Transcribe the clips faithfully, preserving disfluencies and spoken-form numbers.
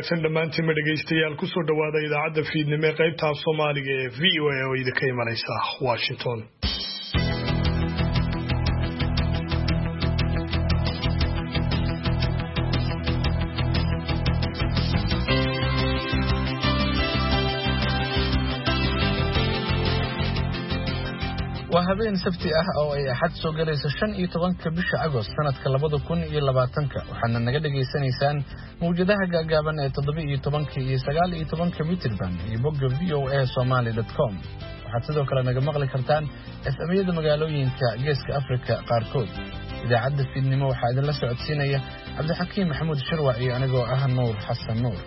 wanaagsan dhamaantiin dhageystayaal ku soo dhawaada idaacadda fiidnimo ee qaybta Soomaaliga ee V O A oo idinka imanaysa Washington. وهابين سبتي أه أو أي أحد سوغري سشن يتوان كبش أغسطس سنة كلابدو كون يلباتنك وحنا نجدك سنيسان موجودها جابن تضبي يتوان كي سجال يتوان كميتر بان يبقى في أو إيه سومالي دوت كوم وحتى ذو كلا نجمع لك كرتان إسمية المجالوين كجيسك أفريقيا قاركود إذا عد في النمو حاد الله سعود سينية عبد الحكيم محمود الشروعي أنا جو أهل نور حسن نور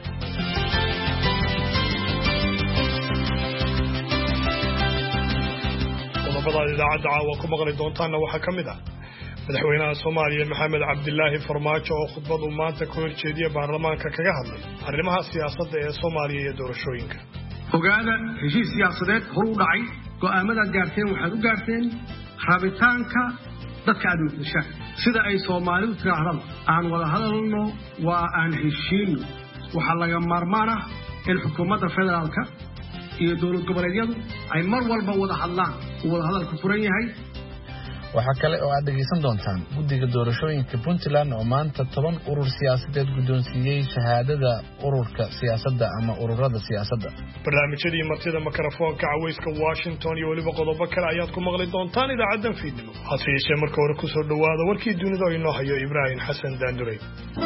idaacadda caawa ku maqli doontaana waxaa ka mid ah madaxweynaha Soomaaliya Maxamed Cabdilaahi Farmaajo oo khudbad uu maanta ku horjeediyay baarlamaanka kaga hadlay arrimaha siyaasadda ee Soomaaliya iyo doorashooyinka. Ogaada heshiis siyaasadeed hor u dhacay go'aamada gaarteen waxaad u gaarteen rabitaanka dadka aad mudashaan sida ay Soomaalidu tiraahdo aan wada hadalno waa aan heshiino waxa laga maarmaan ah in xukuumadda federaalka iyo dowlad goboleedyadu ay mar walba wada hadlaan wada hadalku furan yahay. waxa kale oo aad dhageysan doontaan guddiga doorashooyinka Puntland oo maanta toban urur siyaasadeed guddoonsiiyay shahaadada ururka siyaasadda ama ururada siyaasadda. barnaamijyadii martida makarafoonka cawayska Washington iyo waliba qodobo kale ayaad ku maqli doontaan idaacaddan fiidnimo. hase yeeshee marka hore ku soo dhawaada warkii dunida oo inoo hayo Ibrahim Xasan Daandurey.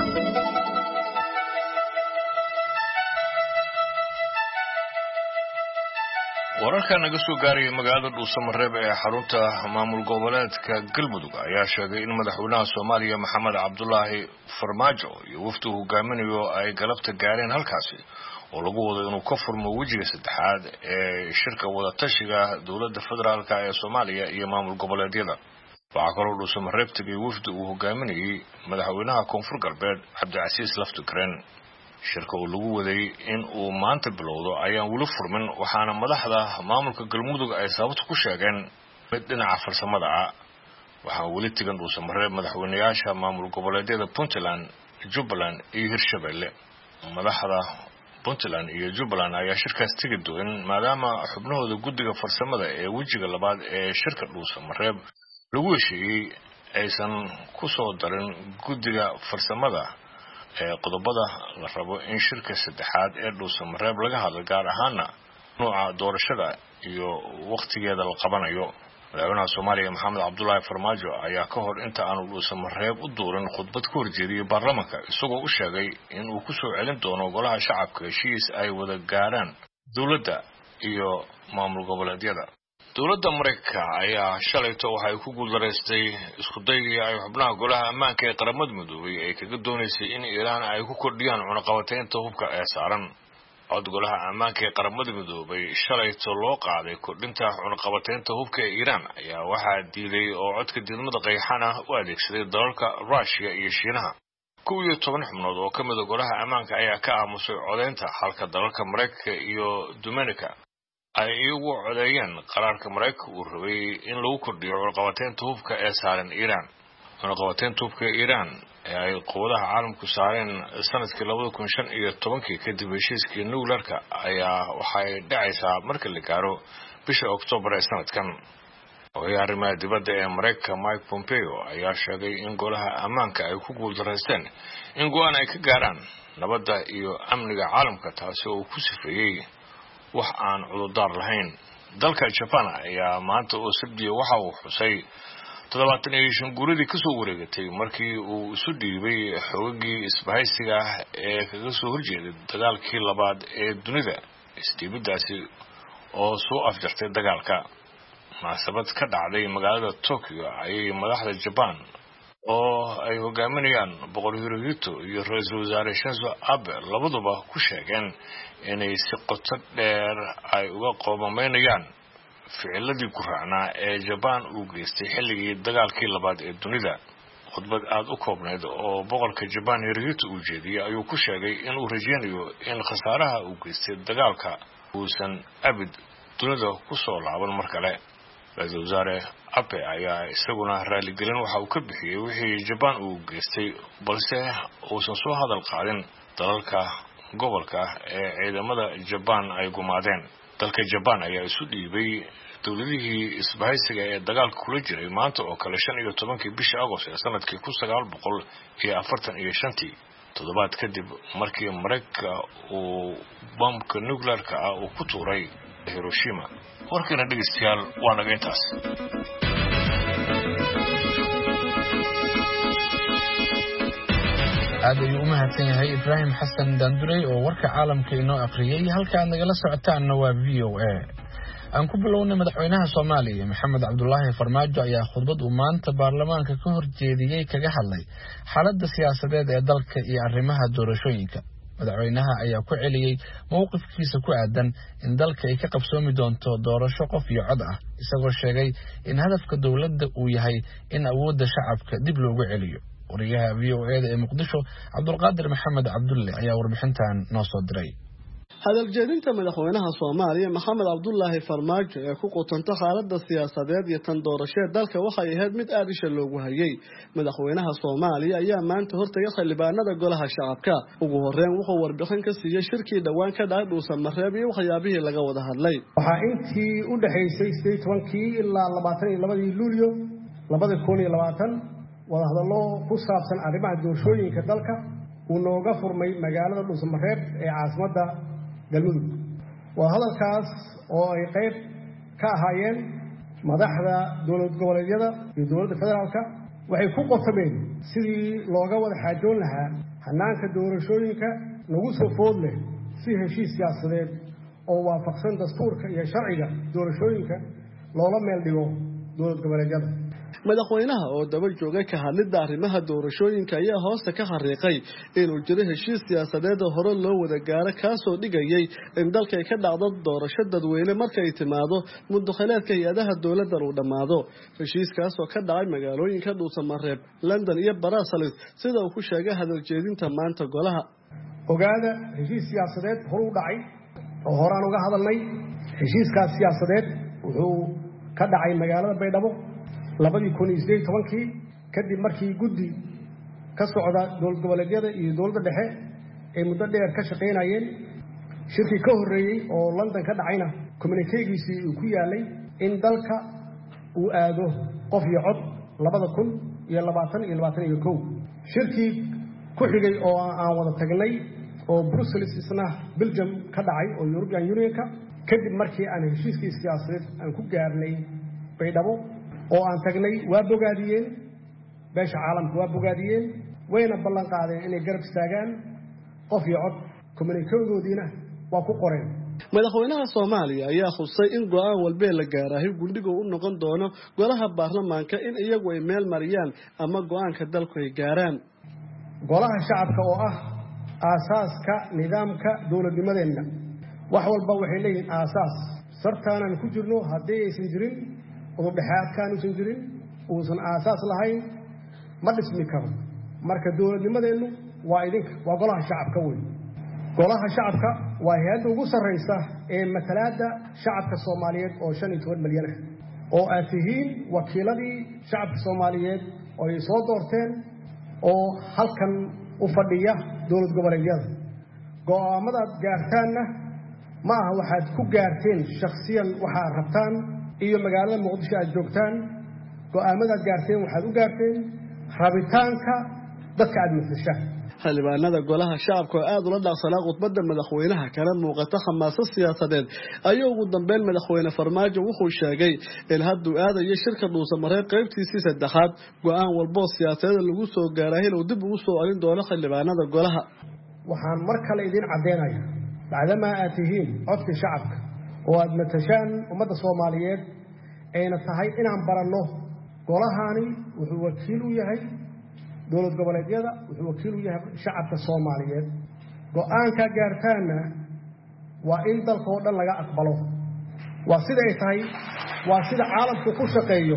wararka naga soo gaaray magaalada Dhuusamareeb ee xarunta maamul goboleedka Galmudug ayaa sheegay in madaxweynaha Soomaaliya Maxamed Cabdulaahi Farmaajo iyo wafdu hogaaminayo ay galabta gaareen halkaasi oo lagu wado inuu ka furmo wajiga saddexaad ee shirka wada tashiga dowladda federaalka ee Soomaaliya iyo maamul goboleedyada. waxaa kaloo Dhuusamareeb tagay wafdu uu hogaaminayay madaxweynaha Koonfur Galbeed Cabdicasiis Laftigreen. shirka uu lagu waday in uu maanta bilowdo ayaan wali furmin waxaana madaxda maamulka Galmudug ay sababta ku sheegeen mid dhinaca farsamada ah. waxaa wali tigan Dhuusamareeb madaxweynayaasha maamul goboleedyada Puntland, Jubbaland iyo Hirshabelle. madaxda Puntland iyo Jubbaland ayaa shirkaas tagi doon maadaama xubnahooda guddiga farsamada ee wajiga labaad ee shirka Dhuusamareeb lagu heshiiyay aysan ku soo darin guddiga farsamada ee qodobada la rabo in shirka saddexaad ee Dhuusamareeb laga hadlo gaar ahaana nooca doorashada iyo waqtigeeda la qabanayo. madaxweynaha Soomaaliya Maxamed Cabdulaahi Farmaajo ayaa ka hor inta aanu Dhuusamareeb u dooran khudbad ku horjeediyay baarlamaanka isagoo u sheegay in uu ku soo celin doono golaha shacabka heshiis ay wada gaaraan dowladda iyo maamul goboleedyada. dowladda Mareykanka ayaa shalayto waxay ku guuldareystay isku daygii ay xubnaha golaha ammaanka ee qaramada midoobay ay kaga doonaysay in Iiraan ay ku kordhiyaan cunaqabataynta hubka ee saaran. cod golaha ammaanka ee qaramada midoobay shalayto loo qaaday kordhinta cunaqabataynta hubka ee Iiraan ayaa waxaa diiday oo codka diidmada qayxana u adeegsaday dalalka Russia iyo Shiinaha. kow iyo toban xubnood oo ka mid ah golaha ammaanka ayaa ka aamusay codeynta halka dalalka Mareykanka iyo Dominica ay iyagu codeeyeen qaraarka Mareykanka uu rabay in lagu kordhiyo cunaqabataynta hubka ee saaran Iiraan. cunaqabataynta hubka ee Iiraan ee ay quwadaha caalamku saareen sanadkii laba kun iyo shan iyo toban kadib heshiiskii nuclearka ayaa waxay dhacaysaa marka la gaaro bisha Oktoobar ee sanadkan. Hoggaamiyaha arrimaha dibadda ee Mareykanka Mike Pompeo ayaa sheegay in golaha ammaanka ay ku guuldareysteen in go'aan ay ka gaaraan nabadda iyo amniga caalamka taasi oo ku sifeeyay wax aan cudurdaar lahayn. dalka Japan ayaa maanta oo sabtiyo waxa uu xusay toddobaatan iyo shan guuridii ka soo wareegatay markii uu isu dhiibay xoogagii isbahaysiga ee kaga soo horjeeday dagaalkii labaad ee dunida. isdhiibidaasi oo soo afjartay dagaalka munaasabad ka dhacday magaalada Tokyo ayay madaxda Japan oo ay hogaaminayaan boqor Hirohito iyo ra'iisul wasaare Shinzo Abe labaduba ku sheegeen inay si qoto dheer ay uga qoomameynayaan ficiladii ku raacnaa ee Japan uu geystay xilligii dagaalkii labaad ee dunida. khudbad aad u koobnayd oo boqorka Japan Hirohito uu jeediyay ayuu ku sheegay in uu rajaynayo in khasaaraha uu geystay dagaalka uusan abid dunida ku soo laaban mar kale. ra'iisul wasaare Abe ayaa isaguna raaligelin waxa uu ka bixiyay wixii Japan uu geystay balse uusan soo hadal qaadin dalalka gobolka ah ee ciidamada Japan ay gumaadeen. dalka Japan ayaa isu dhiibay dowladihii isbahaysiga ee dagaalka kula jiray maanta oo kale shan iyo tobankii bishii Agost ee sanadkii kun sagaal boqol iyo afartan iyo shan toddobaad kadib markii Mareykanka uu bombka nuclearka ah uu ku tuuray Hiroshima. warkana dhageystayaal waa naga intaas. aad ayuu u mahadsan yahay Ibrahim Xasan Daanduray oo warka caalamka inoo akhriyay. halka aad nagala socotaanna waa V O A. aan ku bilownay madaxweynaha Soomaaliya Maxamed Cabdullaahi Farmaajo ayaa khudbad uu maanta baarlamaanka ka horjeediyay kaga hadlay xaaladda siyaasadeed ee dalka iyo arrimaha doorashooyinka. madaxweynaha ayaa ku celiyay mowqifkiisa ku aadan in dalka ay ka qabsoomi doonto doorasho qof iyo cod ah, isagoo sheegay in hadafka dawladda uu yahay in awoodda shacabka dib loogu celiyo. wariyaha V O A ee Muqdisho Cabdulqaadir Maxamed Cabdulle ayaa warbixintan noo soo diray. hadal jeedinta madaxweynaha Soomaaliya Maxamed Cabdullaahi Farmaajo ee ku qotanta xaaladda siyaasadeed iyo tan doorashada dalka waxay ahayd mid aad isha loogu hayay. madaxweynaha Soomaaliya ayaa maanta hortagay xildhibaanada golaha shacabka. ugu horreyn wuxuu warbixin ka siiyay shirkii dhawaan ka dhacay Dhuusan Mareeb iyo waxyaabihii laga wada hadlay. waxaa intii u dhaxaysay siddeed iyo tobankii ilaa labaatan iyo laba Luulyo laba kun iyo labaatan wada hadallo ku saabsan arrimaha doorashooyinka dalka uu nooga furmay magaalada Dhuusan Mareeb ee caasimadda galmudug. waa hadalkaas oo ay qayb ka ahaayeen madaxda dowlad goboleedyada iyo dowladda federaalka waxay ku qotameen sidii looga wada xaajoon lahaa hanaanka doorashooyinka nagu soo food leh si heshiis siyaasadeed oo waafaqsan dastuurka iyo sharciga doorashooyinka loola meel dhigo dowlad goboleedyada. madaxweynaha oo daba joogay ka hadlidda arrimaha doorashooyinka ayaa hoosta ka xariiqay inuu jiro heshiis siyaasadeed oo hore loo wada gaaro kaasoo dhigayay in dalka ay ka dhacdo doorasho dadweyne markay timaado muddakhaleedka hay-adaha dowladdan uu dhammaado. heshiiskaas oo ka dhacay magaalooyinka Dhuusan Mareeb, London iyo Brussels sida uu ku sheegay hadal jeedinta maanta golaha. ogaada heshiis siyaasadeed hore u dhacay oo horaan uga hadalnay. heshiiskaas siyaasadeed wuxuu ka dhacay magaalada Baydhabo labadii kun iyo siddeed iyo tobankii kadib markii guddi ka socda dowlad goboleedyada iyo dowladda dhexe ay muddo dheer ka shaqaynayeen. shirkii ka horreeyey oo London ka dhacayna communiquegiisii uu ku yaalay in dalka uu aado qof iyo cod labada kun iyo labaatan iyo labaatan iyo kow. shirkii ku xigay oo aan wada tagnay oo Brussels isna Belgium ka dhacay oo European Unionka kadib markii aan heshiiskii siyaasadeed aan ku gaarnay Baydhabo oo aan tagnay waa bogaadiyeen beesha caalamka waa bogaadiyeen wayna ballan qaadeen inay garab istaagaan qof iyo cod. communiquegoodiina waa ku qoreen. madaxweynaha Soomaaliya ayaa khusay in go'aan walba la gaarahay guddiga uu noqon doono golaha baarlamaanka in iyagu ay meel mariyaan ama go'aanka dalku ay gaaraan. golaha shacabka oo ah aasaaska nidaamka dowladnimadeenna wax walba waxay leeyihiin aasaas. sartaanan ku jirno haddii aysan jirin udubdhexaadkaan uusan jirin uusan aasaas lahayn ma dhismi karo. marka dowladnimadeennu waa idinka waa golaha shacabka wey. golaha shacabka waa hay-adda ugu sarraysa ee matalaadda shacabka Soomaaliyeed oo shan iyo toban milyan ah oo aad tihiin wakiiladii shacabka Soomaaliyeed oo ay soo doorteen oo halkan u fadhiya dowlad goboleedyada. go'aamadaad gaartaanna ma aha waxaad ku gaarteen shakhsiyan waxaad rabtaan iyo magaalada Muqdisho aad joogtaan. go'aamadaad gaarteen waxaad u gaarteen rabitaanka dadka aad matashaan. xildhibaanada golaha shacabka oo aad ula dhaaqsanaa khudbadda madaxweynaha kana muuqata xamaasad siyaasadeed ayuu ugu dambeyn madaxweyne Farmaajo wuxuu sheegay in hadduu aadayo shirka Dhuusan Mareeb qaybtiisii saddexaad go'aan walbo siyaasadeed lagu soo gaaray inuu dib ugu soo celin doono xildhibaanada golaha. waxaan mar kale idin cadeynayaa bacdama aad tihiin codka shacabka oo aad matashaan ummadda Soomaaliyeed ayna tahay inaan baranno golahani wuxuu wakiil u yahay dowlad goboleedyada wuxuu wakiil u yahay shacabka Soomaaliyeed. go'aanka gaartaana waa in dalka oo dhan laga aqbalo. waa sida ay tahay waa sida caalamku ku shaqeeyo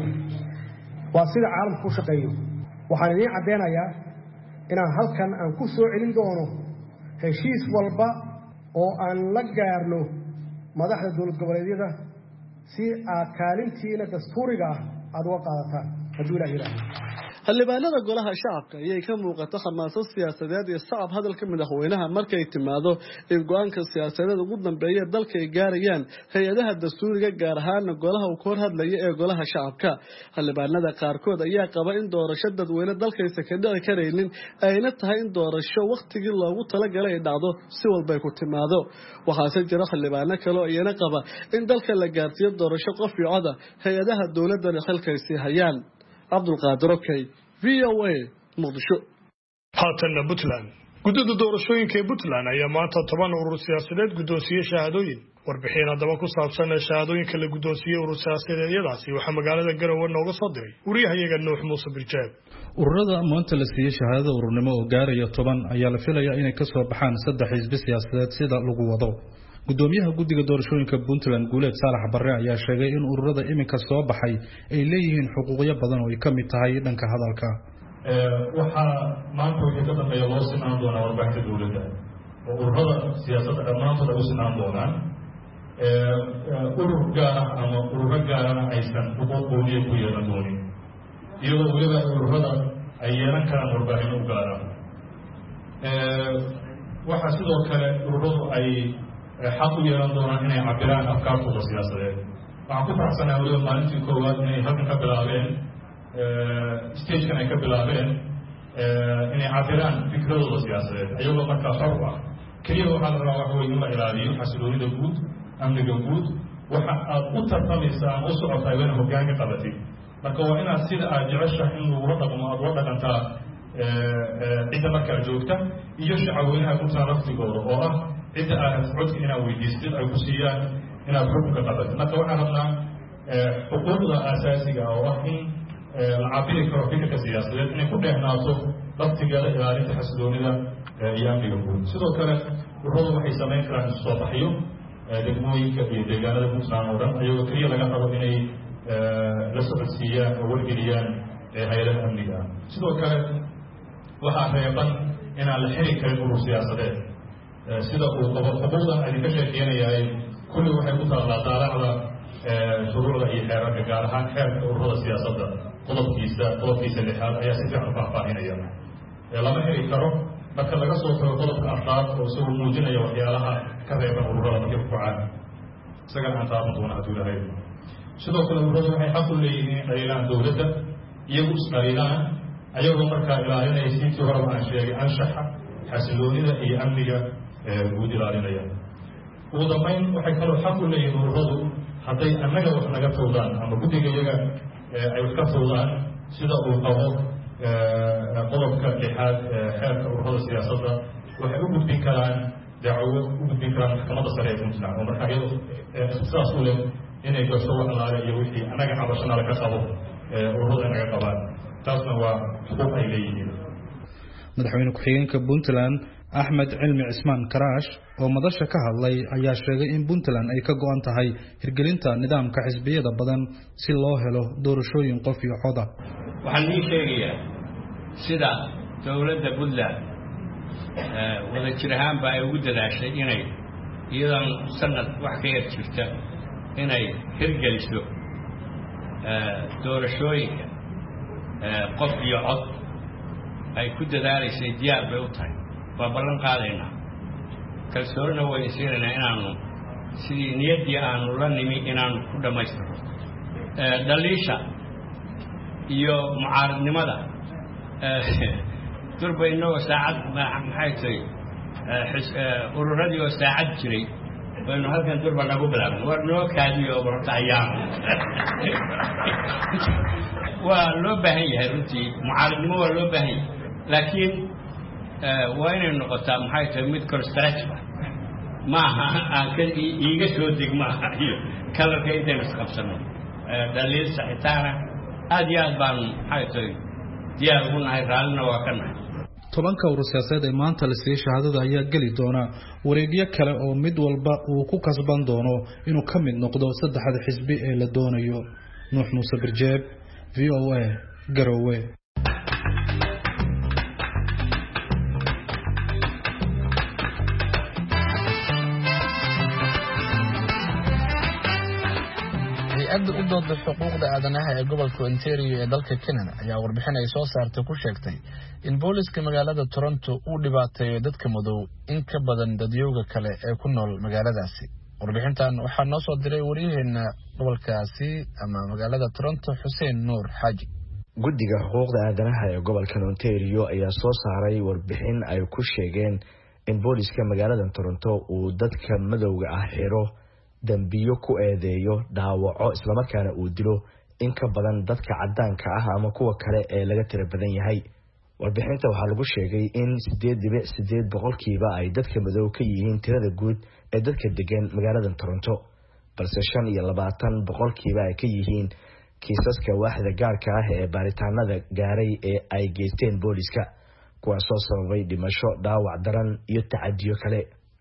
waa sida caalamku ku shaqeeyo. waxaan idin cadeynayaa inaan halkan aan ku soo celin doono heshiis walba oo aan la gaarno madaxda dowlad goboleedyada si aad kaalintiina dastuuriga ah aad uga qaadataan hadduu Ilaahay yiraahdo. xildhibaanada golaha shacabka ayay ka muuqata xamaasad siyaasadeed iyo sacab hadalka madaxweynaha markay timaado in go-aanka siyaasadeed ugu dambeeya dalka ay gaarayaan hay-adaha dastuuriga gaar ahaana golaha uu ka hor hadlaya ee golaha shacabka xildhibaanada qaarkood ayaa qaba in doorasho dadweyne dalkaysa ka dhici karaynin ayna tahay in doorasho wakhtigii loogu talagalay ay dhacdo si walbay ku timaado waxaase jira xildhibaano kale oo iyana qaba in dalka la gaarsiiyo doorasho qof iyo coda hay-adaha dowladana xilkaysii hayaan cabdulqaadir okey v o a muqdisho. haatanna puntland guddida doorashooyinka ee puntland ayaa maanta toban urur siyaasadeed guddoonsiiyey shahaadooyin warbixin haddaba ku saabsan shahaadooyinka la guddoonsiiyey urur siyaasadeedyadaasi waxaa magaalada garowe nooga soo diray wariyahayaga nuux muuse birjaab. ururada maanta la siiyey shahaadada ururnimo oo gaaraya toban ayaa la filayaa inay ka soo baxaan saddex xisbi siyaasadeed sida lagu wado. gudoomiyaha guddiga doorashooyinka puntland guuleed saalax barre ayaa sheegay in ururada iminka soo baxay ay leeyihiin xuquuqyo badan oo ay ka mid tahay dhanka hadalka. waxaa maanta wixii ka dambeeya loo sinaan doonaa warbaahinta dowladda oo ururada siyaasadda dhammaantood ay u sinaan doonaan urur gaara ama ururo gaarana aysan xuquuq gooniya ku yeelan doonin iyadoo weliba ururada ay yeelan karaan warbaahinno u gaara. waxaa sidoo kale ururadu ay xaq u yeelan doonaan inay cabiraan afkaartooda siyaasadeed. waxaan ku faraxsanahay weliba maalintii koowaad inay halkan ka bilaabeen stagekan ay ka bilaabeen inay cabiraan fikradooda siyaasadeed ayagoo markaa xor ah. keliya waxaa la rabaa waxa wey in la ilaaliyo xasiloonida guud, amniga guud. waxa aad u tartamaysa ama u socotahay waa ina hoggaanka qabatid. marka waa inaad sida aad jeceshahay in lagula dhaqmo aad ula dhaqantaa cidda markaa joogta iyo shacabweynaha puntland laftigooda oo ah cidda aad codka inaad weydiistid ay ku siiyaan inaad xukunka qabatid. marka waxaan rabnaa xuquuqda aasaasiga oo ah in la cabiri karo fikirka siyaasadeed inay ku dheehnaato laftigeeda ilaalinta xasiloonida iyo amniga guud. sidoo kale ururadu waxay samayn karaan isu soo baxyo degmooyinka iyo deegaanada puntland oo dhan ayagoo keliya laga rabo inay la socodsiiyaan oo wargeliyaan hay-adaha amniga ah. sidoo kale waxaa reeban inaan la xiri karin urur siyaasadeed sida uu qabo xuquuqdan idinka sheekeynayahay kulli waxay ku taallaa daalacda shuruucda iyo xeerarka gaar ahaan xeerka ururada siyaasadda qodobkiisa qodobkiisa lixaad ayaa si fiican u faahfaahinaya. lama xiri karo marka laga soo tago qodobka afraad oo isagoo muujinaya waxyaalaha ka reeban ururada markay ku kacaan isagana aan taaban doona hadduu ilahay. sidoo kale ururadu waxay xaq u leeyihiin inay dhaliilaan dowladda iyagu isdhaliilaan ayagoo markaa ilaalinaya siintii horeba aan sheegay anshaxa xasiloonida iyo amniga guud ilaalinaya. ugu dambayn waxay kaloo xaq u leeyihiin ururadu hadday annaga wax naga towdaan ama guddiga iyaga ay wax ka towdaan sida uu qabo qodobka lixaad xeerka ururada siyaasadda waxay u gudbin karaan dacwo u gudbin karaan maxkamadda sare ee puntland oo markaa iyado ikhtisaas u leh inay gasho wax alaale iyo wixii annaga cabashana laga qabo ururada naga qabaan. taasna waa xuquuq ay leeyihiin. madaxweyne ku-xigeenka puntland axmed cilmi cismaan karaash oo madasha ka hadlay ayaa sheegay in puntland ay ka go-an tahay hirgelinta nidaamka xisbiyada badan si loo helo doorashooyin qof iyo coda. waxaan ii sheegayaa sida dowladda puntland wada jir ahaanba ay ugu dadaashay inay iyadan sanad wax ka yar jirta inay hirgeliso doorashooyinka qof iyo cod ay ku dadaalaysay diyaar bay u tahay. waa ballan qaadaynaa kalsoonina wayna siinaynaa inaanu sidii niyaddii aanu la nimi inaanu ku dhammaystirno. dhaliisha iyo mucaaradnimada durba inagoo saacad maxay tahay ururadii oo saacad jiray waynu halkan durba nagu bilaabna war noo kaadiyo barta ayaam waa loo baahan yahay runtii mucaaradnimo waa loo baahan yahay laakiin waa inay noqotaa maxay tahay mid constructive maaha aan ka iiga soo deg maaha iyo kalarka intaynu isqabsano dhaliil saxitaana aad iyo aad baan maxay tahay diyaar ugu nahay raallina waa ka nahay. tobanka urur siyaasadeed ee maanta la siiyey shahaadada ayaa geli doona wareegyo kale oo mid walba uu ku kasban doono inuu ka mid noqdo saddexda xisbi ee la doonayo. nuux muuse birjeeb v o a garowe. hay-adda u dooda xuquuqda aadanaha ee gobolka Ontario ee dalka Canada ayaa warbixin ay soo saartay ku sheegtay in booliska magaalada Toronto uu dhibaateeyo dadka madow in ka badan dadyowga kale ee ku nool magaaladaasi. warbixintan waxaa noo soo diray wariyaheena gobolkaasi ama magaalada Toronto Xuseen Nuur Xaaji. guddiga xuquuqda aadanaha ee gobolka Ontario ayaa soo saaray warbixin ay ku sheegeen in booliska magaalada Toronto uu dadka madowga ah xiro dambiyo ku eedeeyo dhaawaco isla markaana uu dilo in ka badan dadka cadaanka ah ama kuwa kale ee laga tira badan yahay. warbixinta waxaa lagu sheegay in sideed dhibic sideed boqolkiiba ay dadka madow ka yihiin tirada guud ee dadka degan magaalada Toronto, balse shan iyo labaatan boqolkiiba ay ka yihiin kiisaska waaxda gaarka ah ee baaritaanada gaaray ee ay geysteen booliska, kuwaasoo sababay dhimasho, dhaawac daran iyo tacadiyo kale.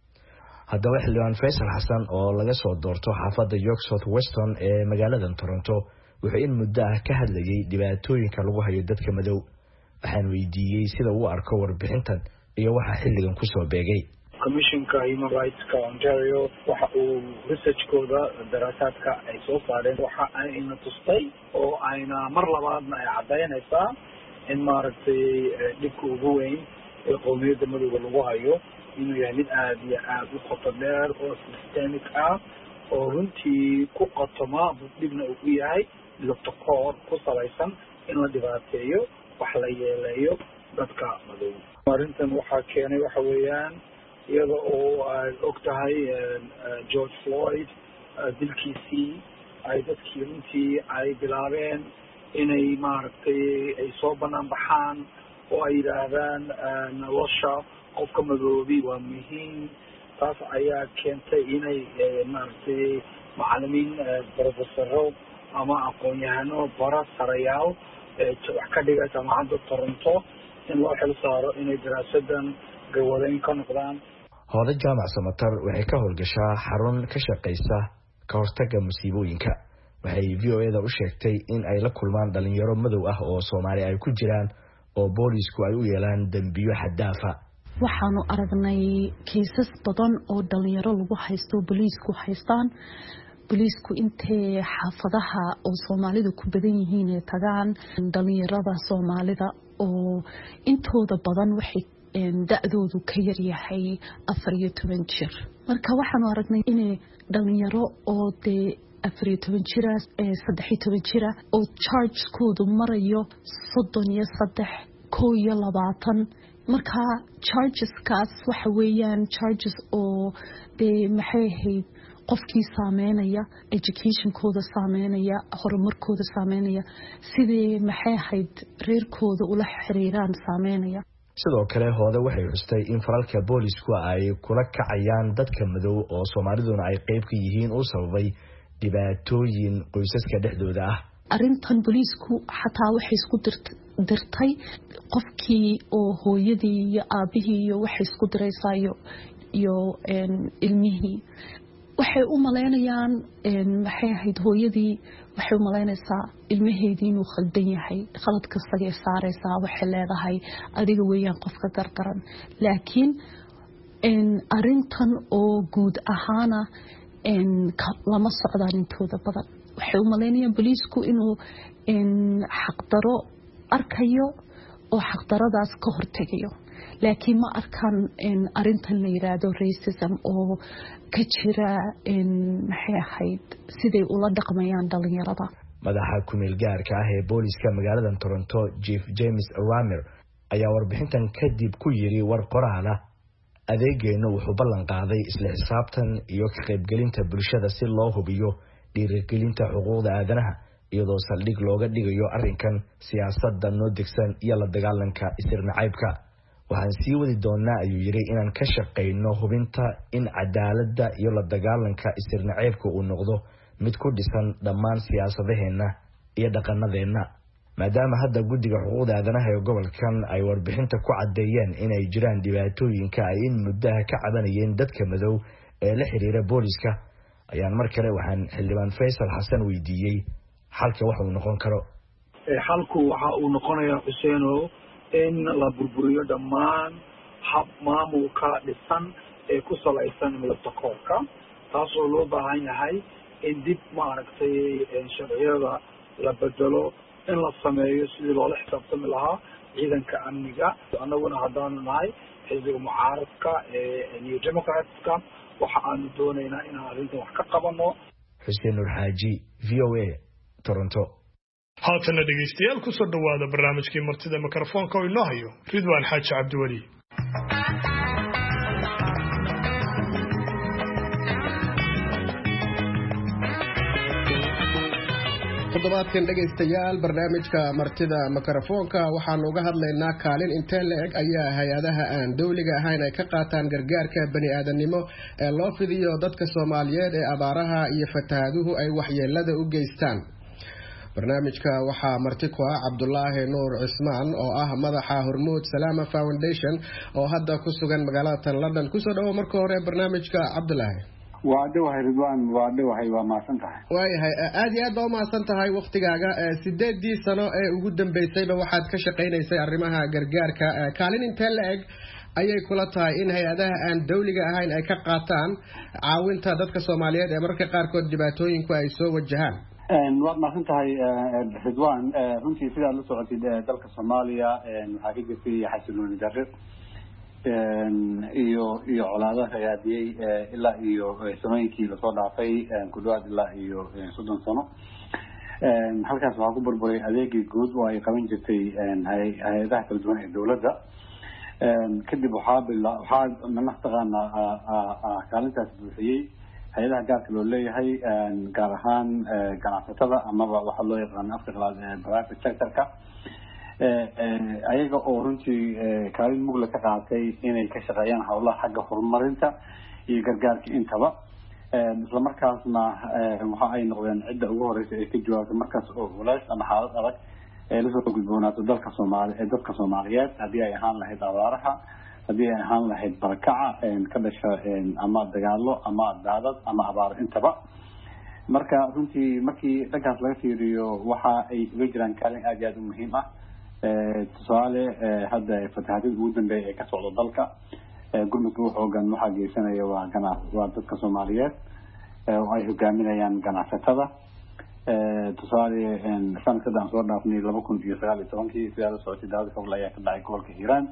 haddaba xildhibaan Faysal Xasan oo laga soo doorto xaafadda York South Weston ee magaalada Toronto wuxuu in muddo ah ka hadlayay dhibaatooyinka lagu hayo dadka madow. waxaan weydiiyey sida uu arko warbixintan iyo waxa xilligan ku soo beegay. Commissionka Human Rightska Ontario waxa uu researchkooda daraasaadka ay soo saareen waxa ayna tustay oo ayna mar labaadna ay cadaynaysaa in maaragtay dhibka ugu weyn ee qowmiyadda madowga lagu hayo inuu yahay mid aad iyo aad u qoto dheer oo systemic ah oo runtii ku qotoma dhibna uu yahay laftakoor ku salaysan in la dhibaateeyo wax la yeeleeyo dadka madow. arrintan waxaa keenay waxa weeyaan iyada oo aad og tahay George Floyd dilkiisii ay dadkii runtii ay bilaabeen inay maaragtay ay soo banaan baxaan oo ay yidhaahdaan nolosha qofka madoobi waa muhiim. taas ayaa keentay inay maaragtay macallimiin professoro ama aqoon-yahano bara sarayaal wax ka dhiga jaamacadda Toronto in loo xil saaro inay daraasadan gawadeyn ka noqdaan. hooda jaamac Samatar waxay ka howlgashaa xarun ka shaqeysa ka hortagga musiibooyinka. waxay V O A da u sheegtay in ay la kulmaan dhalinyaro madow ah oo Soomaali ay ku jiraan oo boolisku ay u yeelaan dambiyo xadaafa. waxaanu aragnay kiisas badan oo dhalinyaro lagu haysto booliisku haystaan. booliisku intee xaafadaha oo Soomaalidu ku badan yihiin ee tagaan dhalinyarada Soomaalida oo intooda badan waxay da'doodu ka yar yahay afar iyo toban jir. marka waxaanu aragnay inay dhalinyaro oo dee afar iyo toban jir ee saddex iyo toban jir oo charge-koodu marayo soddon iyo saddex kow iyo labaatan. marka chargeskaas waxa weeyaan charges oo dee maxay ahayd qofkii saameynaya educationkooda saameynaya horumarkooda saameynaya sidii maxay ahayd reerkooda ula xiriiraan saameynaya. sidoo kale hooda waxay xustay in falalka boolisku ay kula kacayaan dadka madow oo Soomaaliduna ay qayb ka yihiin oo sababay dhibaatooyin qoysaska dhexdooda ah. arrintan booliisku xataa waxay isku dirtay qofkii oo hooyadii iyo aabihii iyo waxay isku diraysaa iyo iyo ilmihii waxay u maleynayaan maxay ahayd hooyadii waxay u maleynaysaa ilmaheedii inuu khaldan yahay, khalad kastagay saaraysaa, waxay leedahay adiga weeyaan qofka gardaran. laakiin arrintan oo guud ahaana lama socdaan intooda badan. waxay u maleynayaan booliisku inuu xaqdaro arkayo oo xaqdaradaas ka hortegayo, laakiin ma arkaan arrintan la yiraahdo racism oo ka jira maxay ahayd siday ula dhaqmayaan dhalinyarada. madaxa ku-meel gaarka ah ee booliska magaalada Toronto Chief James Ramer ayaa warbixintan kadib ku yiri war qoraal ah adeegeenu wuxuu ballan qaaday isla xisaabtan iyo ka qaybgelinta bulshada si loo hubiyo dhiirigelinta xuquuqda aadanaha iyadoo saldhig looga dhigayo arrinkan siyaasadda noo degsan iyo la dagaalanka isirnacaybka. waxaan sii wadi doonaa ayuu yiri inaan ka shaqeyno hubinta in cadaaladda iyo la dagaalanka isirnacaybka uu noqdo mid ku dhisan dhammaan siyaasadaheena iyo dhaqanadeena. maadaama hadda guddiga xuquuqda aadanaha ee gobolkan ay warbixinta ku cadeeyeen inay jiraan dhibaatooyinka ay in muddaha ka cabanayeen dadka madow ee la xiriira booliska, ayaan mar kale waxaan xildhibaan Faysal Xasan weydiiyey xalka waxa uu noqon karo. xalku waxa uu noqonayaa Xuseeno in la burburiyo dhammaan hab maamulka dhisan ee ku salaysan midabta koorka, taasoo loo baahan yahay in dib maaragtay sharciyada la bedelo in la sameeyo sidii loola xisaabtami lahaa ciidanka amniga. annaguna haddaanu nahay xisbiga mucaaradka ee new democratska waxa aanu doonaynaa inaan arrintan wax ka qabano. xuseen nur xaaji, v o a, Toronto. haatana dhegaystayaal kusoo dhawaada barnaamijkii martida mikrofoonka oo inoo hayo Ridwaan Xaaji Cabdiweli. toddobaadkan dhegaystayaal barnaamijka martida mikrofoonka waxaanu uga hadlaynaa kaalin intee la-eg ayaa hay-adaha aan dowliga ahayn ay ka qaataan gargaarka bani-aadanimo ee loo fidiyo dadka Soomaaliyeed ee abaaraha iyo fatahaaduhu ay waxyeelada u geystaan. barnaamijka waxaa marti ku ah Cabdulaahi Nuur Cismaan oo ah madaxa Hormuud Salaama Foundation oo hadda ku sugan magaalada London. kusoo dhawo marka hore barnaamijka Cabdulaahi. waa dhawahay Ridwaan, waa dhawahay, waa maasan tahay. waayahay, aad iyo aad baa u maasan tahay waqtigaaga. sideedii sano ee ugu dambeysayba waxaad ka shaqaynaysay arrimaha gargaarka. kaalin intee la-eg ayay kula tahay in hay-adaha aan dowliga ahayn ay ka qaataan caawinta dadka Soomaaliyeed ee mararka qaarkood dhibaatooyinku ay soo wajahaan? waad maasan tahay Ridwaan. runtii sidaad la socotid dalka Soomaaliya waxaa ka jirtay xasilooni darro iyo iyo colaadaha raadiyay ilaa iyo sameynkii lasoo dhaafay ku dhawaad ilaa iyo soddon sano. halkaas waxaa ku burburay adeegii guud oo ay qaban jirtay hay-adaha kala duwan ee dowladda. kadib waxaa bila waxaa manaqtaqaana kaalintaas buuxiyey hay-adaha gaarka loo leeyahay, gaar ahaan ganacsatada amaba waxaa loo yaqaano afka qalaad private sector-ka. ayaga oo runtii kaalin mugla ka qaatay inay ka shaqeeyaan howlaha xagga horumarinta iyo gargaarka intaba. isla markaasna waxa ay noqdeen cidda ugu horeysa ee ka jawaabtay markaas oo culays ama xaalad adag ee lasoo gudboonaato dalka Soomaali ee dadka Soomaaliyeed, haddii ay ahaan lahayd abaaraha, haddii ay ahaan lahayd barakaca ka dhasha ama dagaalo ama daadad ama abaar intaba. marka runtii markii dhankaas laga fiiriyo waxa ay uga jiraan kaalin aad iyo aad u muhiim ah. tusaale hadda fatahaadii ugu dambeeyay ee ka socda dalka, gurmadka xoogan waxaa geysanaya waa ganac waa dadka Soomaaliyeed oo ay hogaaminayaan ganacsatada. tusaale sanadkan aan soo dhaafnay laba kun iyo sagaal iyo tobankii sidaas socotay daadad xoog ayaa ka dhacay gobolka Hiiraan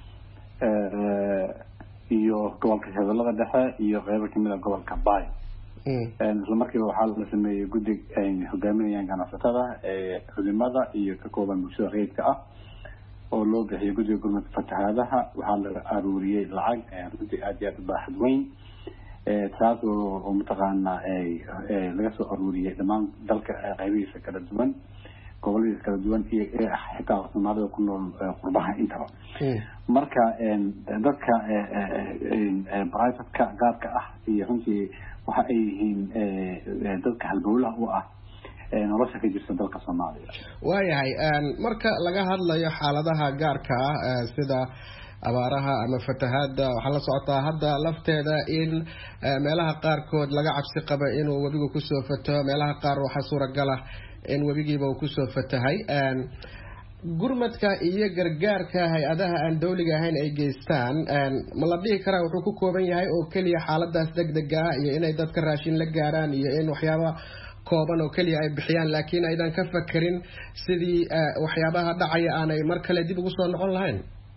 iyo gobolka Shabeellaha Dhexe iyo qaybo kamid ah gobolka Baay. isla markiiba waxaa la sameeyay guddi ay hogaaminayaan ganacsatada ee culimada iyo ka kooban bulshada rayidka ah oo loo bixiyay guddiga gurmadka fatahaadaha. waxaa la aruuriyay lacag runtii aad iyo aad u baaxad weyn, taas oo mataqaana laga soo aruuriyay dhammaan dalka qaybihiisa kala duwan, goboladiisa kala duwan iyo xitaa Soomaalida ku nool qurbaha intaba. marka dadka private-ka gaarka ah iyo runtii waxa ay yihiin dadka halbowlaha u ah nolosha ka jirta dalka Soomaaliya. waayahay, marka laga hadlayo xaaladaha gaarka ah sida abaaraha ama fatahaada, waxaa la socotaa hadda lafteeda in meelaha qaarkood laga cabsi qabo inuu webigu kusoo fataho, meelaha qaar waxaa suuragal ah in webigiiba uu kusoo fatahay. gurmadka iyo gargaarka hay-adaha aan dowliga ahayn ay geystaan, ma la dhihi karaa wuxuu ku kooban yahay oo keliya xaaladaas degdega ah iyo inay dadka raashin la gaaraan iyo in waxyaaba kooban oo keliya ay bixiyaan, laakiin aydan ka fakerin sidii waxyaabaha dhacaya aanay mar kale dib ugu soo noqon lahayn?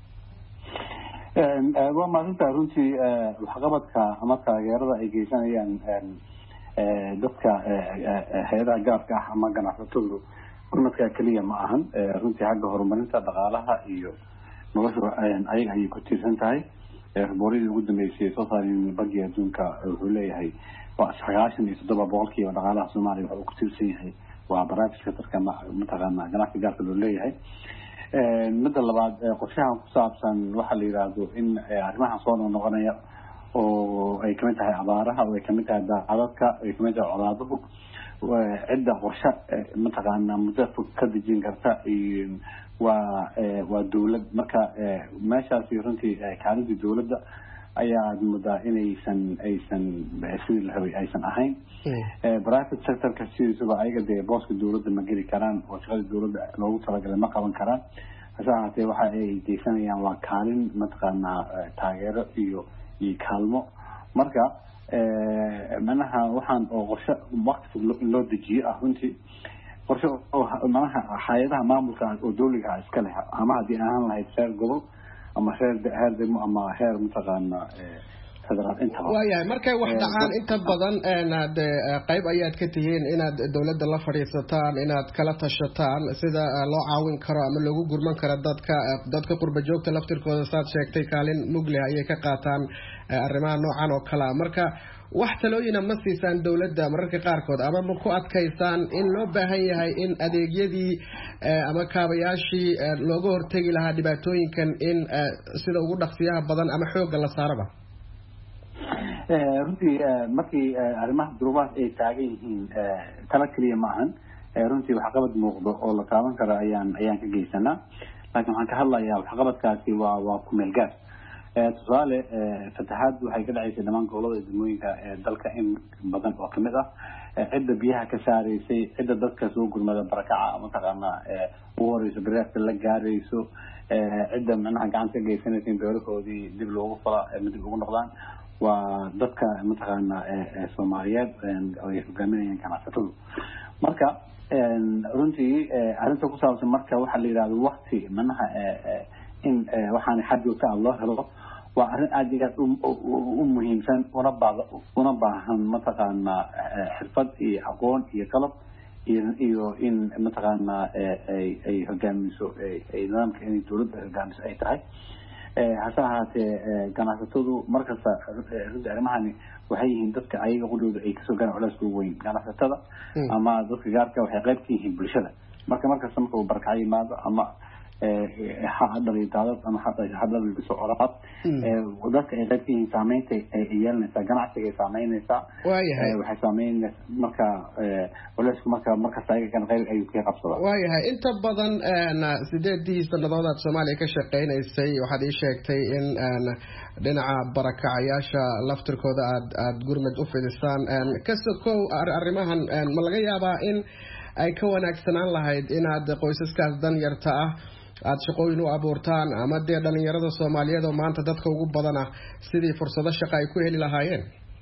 waa maalinta runtii waxqabadka ama taageerada ay geysanayaan dadka hay-adaha gaarka ah ama ganacsatadu gurmadka keliya ma ahan. runtii xagga horumarinta dhaqaalaha iyo nolosha ayaga ayay ku tiirsan tahay. booriyadii ugu dambeysay soo saareen bangiga adduunka wuxuu leeyahay waa sagaashan iyo toddoba boqolkiiba dhaqaalaha Soomaaliya waxa uu ku tiirsan yahay waa private sector-ka mataqaana ganacsiga gaarka loo leeyahay. midda labaad qorshahan ku saabsan waxa la yiraahdo in arrimahan soo noqonaya oo ay kamid tahay abaaraha, oo ay kamid tahay daadadka, ay kamid tahay colaaduhu, cidda qorshe mataqaana muddo fog ka dejin karta waa waa dowlad. marka meeshaasi runtii kaalintii dowladda ayaa moodaa inaysan aysan sidii la rabay aysan ahayn. private sector-ka sidiisuba ayaga dee booska dowladda ma geli karaan oo shaqada dowladda loogu talagalay ma qaban karaan. hase ahaatee waxa ay geysanayaan waa kaalin mataqaana taageero iyo iyo kaalmo. marka manaha waxaan oo qorshe waqti loo dejiyo ah runtii qorshe oo manaha hay'adaha maamulka oo dawliga ah iska leh ama haddii ahaan lahayd heer gobol ama heer heer degmo ama heer mataqaana waayahay markay wax dhacaan inta badan de qayb ayaad ka tihiin inaad dowladda la fadhiisataan inaad kala tashataan sida loo caawin karo ama loogu gurman karo dadka dadka qurba joogta laftirkooda saad sheegtay kaalin mugleh ayay ka qaataan arrimaha noocan oo kale ah marka wax talooyina ma siisaan dowladda mararka qaarkood ama ma ku adkaysaan in loo baahan yahay in adeegyadii ama kaabayaashii looga hortegi lahaa dhibaatooyinkan in sida ugu dhaqsiyaha badan ama xoogga la saaraba runtii markii arrimaha duruubahaas ay taagan yihiin tala keliya ma ahan runtii waxqabad muuqdo oo la taaban karo ayaan ayaan ka geysanaa laakiin waxaan ka hadlayaa waxqabadkaasi waa waa ku meel gaar tusaale fatahaad waxay ka dhacaysay dhammaan gobolada degmooyinka dalka in badan oo kamid ah cidda biyaha ka saaraysay cidda dadka soo gurmada barakaca mataqaana ugu horeyso baraafta la gaarayso cidda macnaha gacanta ka geysanaysa in beerahoodii dib loogu fala dib ugu noqdaan waa dadka mataqaana Soomaaliyeed ay hogaaminayaan ganacsatadu marka runtii arrinta ku saabsan marka waxa la yiraahdo waqti manaha in waxaan xadjoogta loo helo waa arrin aad iyo aad u muhiimsan una baahda una baahan mataqaana xirfad iyo aqoon iyo qalab iyo in mataqaana ay ay hogaamiso ay nidaamka in dowladda hogaamiso ay tahay hase ahaatee ganacsatadu markasta runtii arrimahani waxay yihiin dadka ayaga qudhooda ay kasoo gaaraan culays ugu weyn ganacsatada ama dadka gaarka waxay qayb ka yihiin bulshada marka markasta marka uu barakac yimaado ama hadhalidaadad ama hadhaliso colaad dadka ay qayb ka yihiin saameynta ay yeelanaysaa ganacsiga ay saameynaysaa waxay saameynaysaa marka culaysku marka markasta ayaga qayb ayuu ka qabsadaa waayahay inta badan sideedii sanadood aad Soomaaliya ka shaqeynaysay waxaad ii sheegtay in dhinaca barakacayaasha laftirkooda aad aad gurmad u fidisaan kasokow arrimahan ma laga yaabaa in ay ka wanaagsanaan lahayd inaad qoysaskaas dan yarta ah aad shaqooyin u abuurtaan ama dee dhalinyarada Soomaaliyeed oo maanta dadka ugu badan ah sidii fursado shaqo ay ku heli lahaayeen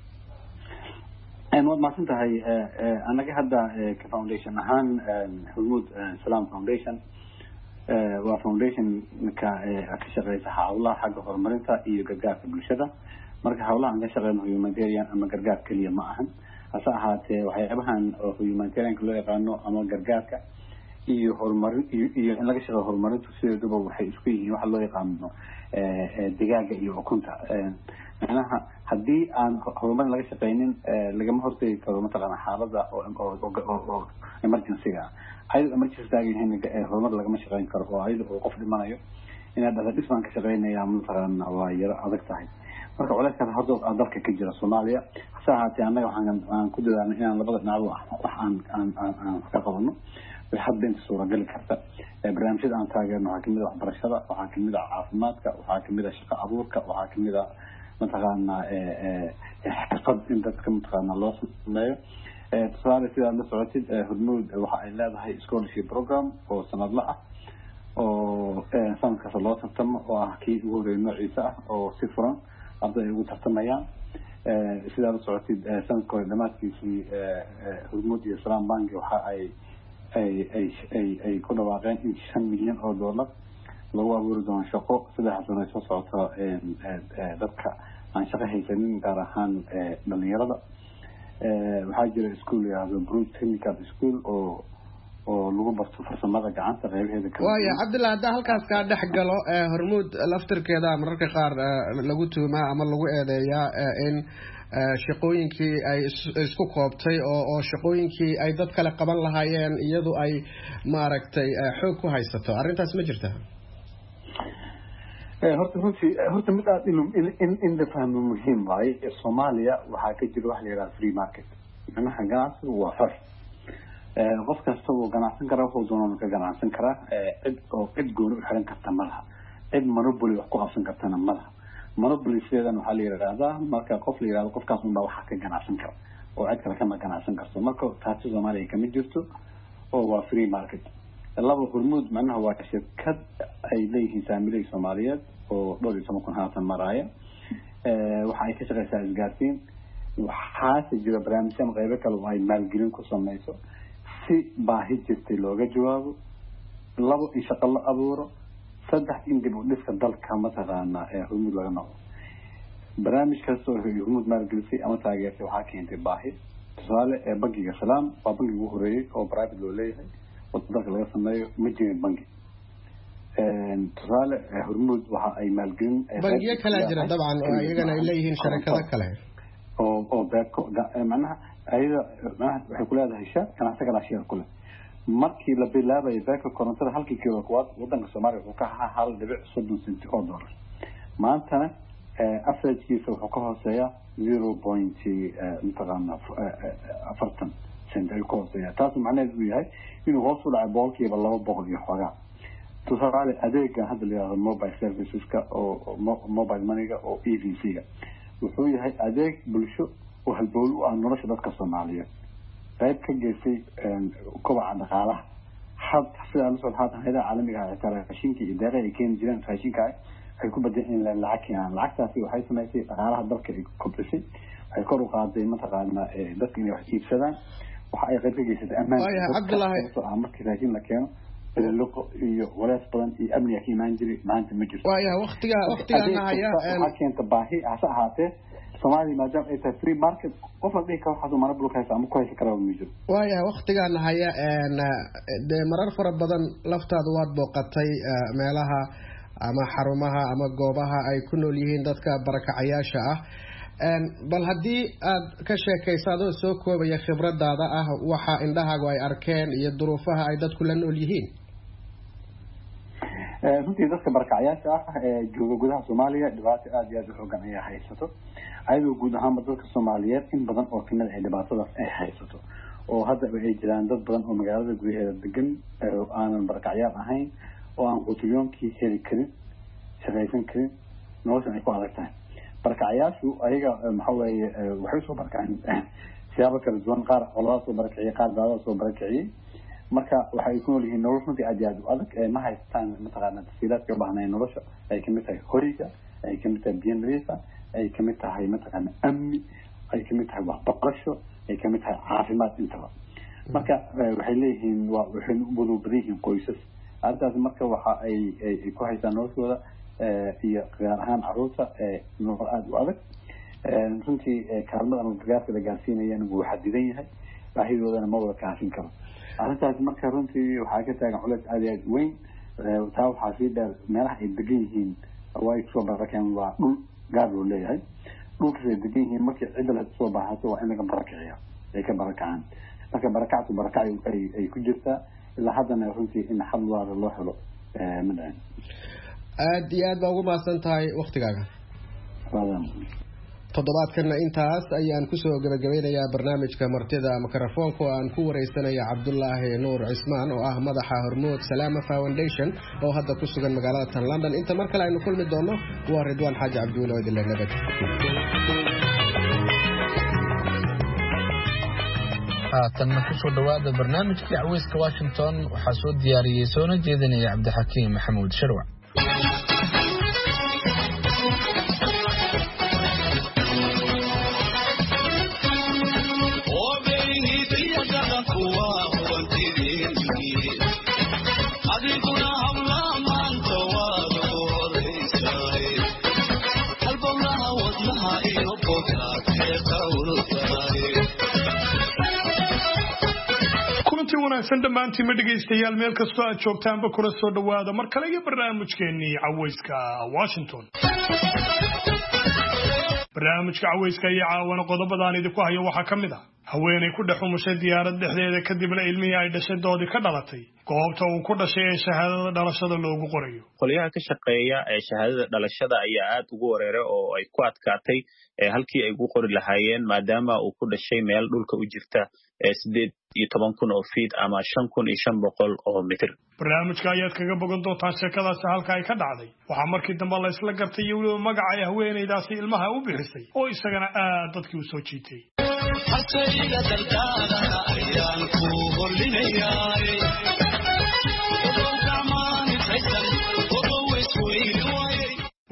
waad mahadsan tahay anaga hadda ka foundation ahaan Hormuud Salaam Foundation waa foundation ka ka shaqeysa hawlaha xagga horumarinta iyo gargaarka bulshada marka hawlaha aan ka shaqeyno humanitarian ama gargaar kaliya ma ahan hase ahaatee waxyaabahan humanitarian loo yaqaano ama gargaarka iyo horumarin iyo in laga shaqeeyo horumarintu sideedaba waxay isku yihiin waxa loo yaqaano digaaga iyo ukunta macnaha haddii aan horumar laga shaqeynin lagama hortagi karo mataqaana xaaladda oo emergency-ga ayada emergency taagan horumar lagama shaqeyn karo oo ayada oo qof dhimanayo inaad dhaqan dhismaan ka shaqeynaya mataqaana waa yaro adag tahay marka culayskaas hadda dalka ka jira Soomaaliya hase ahaatee annaga waxaan aan ku dadaalnay inaan labada dhinac wax aan aan aan ka qabano hadda inta suuragali karta barnaamijyada aan taageerno waxaa kamid ah waxbarashada waxaa kamid ah caafimaadka waxaa kamid ah shaqo abuurka waxaa kamid ah mataqaana xirfad in dadka mataqaana loo sameeyo tusaale sidaad la socotid Hormuud waxa ay leedahay scholarship program oo sanadle ah oo sanadkaas loo tartamo oo ah kii ugu horeeyay noociisa ah oo si furan arday ugu tartamayaan sidaad la socotid sanadka hore dhamaadkiisii Hormuud iyo Salaam Bank waxa ay ay ay ay ay ku dhawaaqeen in shan milyan oo dollar lagu abuuri doono shaqo saddex sano soo socota dadka aan shaqo haysanin gaar ahaan dhalinyarada waxaa jira iskuul yahdo Bruce Technical School oo oo lagu barto farsamada gacanta qaybaheeda kala waaya Cabdillah hadda halkaas ka dhex galo Hormuud laftirkeeda mararka qaar lagu tuumaa ama lagu eedeeyaa in shaqooyinkii ay isku koobtay oo oo shaqooyinkii ay dad kale qaban lahaayeen iyadu ay maaragtay xoog ku haysato arrintaas ma jirtaa horta runtii horta mid aad in in la fahmo muhiim waaye Soomaaliya waxaa ka jira wax la yiraahdo free market macnaha ganacsigu waa xor qof kasta oo ganacsan kara wuxuu doono ka ganacsan karaa cid oo cid gooni u xiran karta malaha cid monopoly wax ku qabsan kartana malaha monopoly sidan waxa la yiraahdaa marka qof la yiraahdo qofkaas un baa waxa ka ganacsan kara oo cid kale kama ganacsan karto marka taasi Soomaaliya kamid jirto oo waa free market laba Hormuud macnaha waa shirkad ay leeyihiin saamilay Soomaaliyeed oo dhowr iyo toban kun haatan maraya waxa ay ka shaqeysaa isgaarsiin waxaase jira barnaamijyada qaybo kale oo ay maalgelin ku samayso si baahi jirtay looga jawaabo. labo in shaqo la abuuro. saddex in dib u dhiska dalka mataqaanaa ee hormuud laga noqdo. barnaamij kastoo hormuud maalgelisay ama taageertay waxaa keentay baahi. tusaale ee bangiga Salaam waa bangiga ugu horeeyay oo private loo leeyahay oo dalka laga sameeyo ma jirin bangi. tusaale hormuud waxa ay maalgelin bangiyo kale jira dabcan oo iyagana ay leeyihiin shirkado kale oo oo beeko macnaha ayada macnaha waxay ku leedahay shaqo ganacsiga la shaqo kule. markii la bilaabay beeko korontada halkii kiilo kuwaad wadanka Soomaaliya wuxuu ka ahaa hal dhibic soddon senti oo dollar. maantana average-kiisa wuxuu ka hooseeyaa zero point afartan senti ayuu ka hooseeyaa. taas macnaheedu uu yahay inuu hoos u dhacay boqolkiiba laba boqol iyo xogaa. tusaale adeega hadda la yiraahdo mobile serviceska oo mobile money-ga oo E V C-ga wuxuu yahay adeeg bulsho oo halbowl u ah nolosha dadka Soomaaliyeed. qayb ka geysay kobaca dhaqaalaha had sida la soo xaata hay'adaha caalamiga ah ee raashinka iyo deeqaha ay keeni jireen raashinka ay ku badeen in lacag keenaan. lacagtaasi waxay samaysay dhaqaalaha dalka ay kobcisay. waxay kor u qaaday mataqaanaa dadka inay wax iibsadaan. waxa ay qayb ka geysatay ammaanka Cabdullaahi markii raashin la keeno luqo iyo walaas badan iyo amniga ka imaan jiray maanta ma jirto. waaya waqtiga waqtiga haya waxa keenta baahi hasa ahaatee Soomaaliya maadaama ay tahay free market qof walba ka waxa Soomaaliya bulshada ama ku haysan kara ma jiro. waaya waqtiga haya de marar fara badan laftaadu waad booqatay meelaha ama xarumaha ama goobaha ay ku nool yihiin dadka barakacayaasha ah. bal haddii aad ka sheekaysaado soo koobaya khibradaada ah waxa indhahaagu ay arkeen iyo duruufaha ay dadku la nool yihiin. runtii dadka barakacayaasha ah ee jooga gudaha Soomaaliya dhibaato aad iyo aad u xooggan ayaa haysato. ayadoo guud ahaan dadka Soomaaliyeed in badan oo kamid ah dhibaatadaas ay haysato oo hadda ay jiraan dad badan oo magaalada gudaheeda degan oo aanan barakacayaal ahayn oo aan quutiyoonkii heli karin shaqaysan karin nolosha ay ku adag tahay. barakacayaashu ayaga maxaa weeye waxay soo barakaceen siyaabo kala duwan qaar qolada soo barakaciyay qaar daadada soo barakaciyay marka waxay ku nool yihiin nolol runtii aad iyo aad u adag ee ma haystaan mataqaanaa tasiilaadka u baahnay nolosha ay kamid tahay hoyga ay kamid tahay biyo nadiif ah ay kamid tahay mataqaanaa amni ay kamid tahay waxbarasho ay kamid tahay caafimaad intaba. marka waxay leeyihiin waa waxay u wada badan yihiin qoysas. arrintaas marka waxa ay ay ku haystaan noloshooda iyo gaar ahaan carruurta nolol aad u adag. runtii kaalmada ama gargaarka la gaarsiinayana wuu xadidan yahay baahidoodana ma wada kaafin karo. arrintaas marka runtii waxaa ka taagan culays aad iyo aad weyn. taa waxaa sii dheer meelaha ay degan yihiin way soo barakeen waa dhul gaar loo leeyahay. dhulkaas ay degan yihiin markii cidda la soo baahato waa in laga barakiciyo ay ka barakacaan. marka barakactu barakac ay ay ku jirtaa ilaa haddana runtii in xal waara loo helo ma dhicin. aad iyo aad baa ugu mahadsan tahay waqtigaaga. toddobaadkana intaas ayaan kusoo gabagabeynayaa barnaamijka martida mikrofoonka oo aan ku wareysanaya Cabdullaahi Nuur Cismaan oo ah madaxa Hormuud Salaama Foundation oo hadda ku sugan magaalada London. inta mar kale aynu kulmi doono waa Ridwaan Xaaji Cabdulle oo idin leeyahay haatan ku soo dhawaada barnaamijkii Caweyska Washington waxaa soo diyaariyay soona jeedinaya Cabdixakiim Maxamuud Sharwac. wanaagsan dhammaantiin ma dhegaystayaal meel kastoo aad joogtaanba kula soo dhawaada mar kale iyo barnaamijkeennii Caweyska Washington. barnaamijka Caweyska iyo caawana qodobadaan idinku hayo waxaa ka mid ah haweeney ku dhex umushay diyaarad dhexdeeda kadibna ilmihii ay dhashay doodii ka dhalatay goobta uu ku dhashay ee shahaadada dhalashada loogu qorayo. qolyaha ka shaqeeya ee shahaadada dhalashada ayaa aad ugu wareeray oo ay ku adkaatay halkii ay ugu qori lahaayeen maadaama uu ku dhashay meel dhulka u jirta sideed iyo toban kun oo feet ama shan kun iyo shan boqol oo mitir. barnaamijka ayaad kaga bogan doontaan sheekadaasi halka ay ka dhacday waxaa markii dambe la isla gartay iyo weliba magaca ay haweeneydaasi ilmaha u bixisay oo isagana aad dadkii u soo jiitay.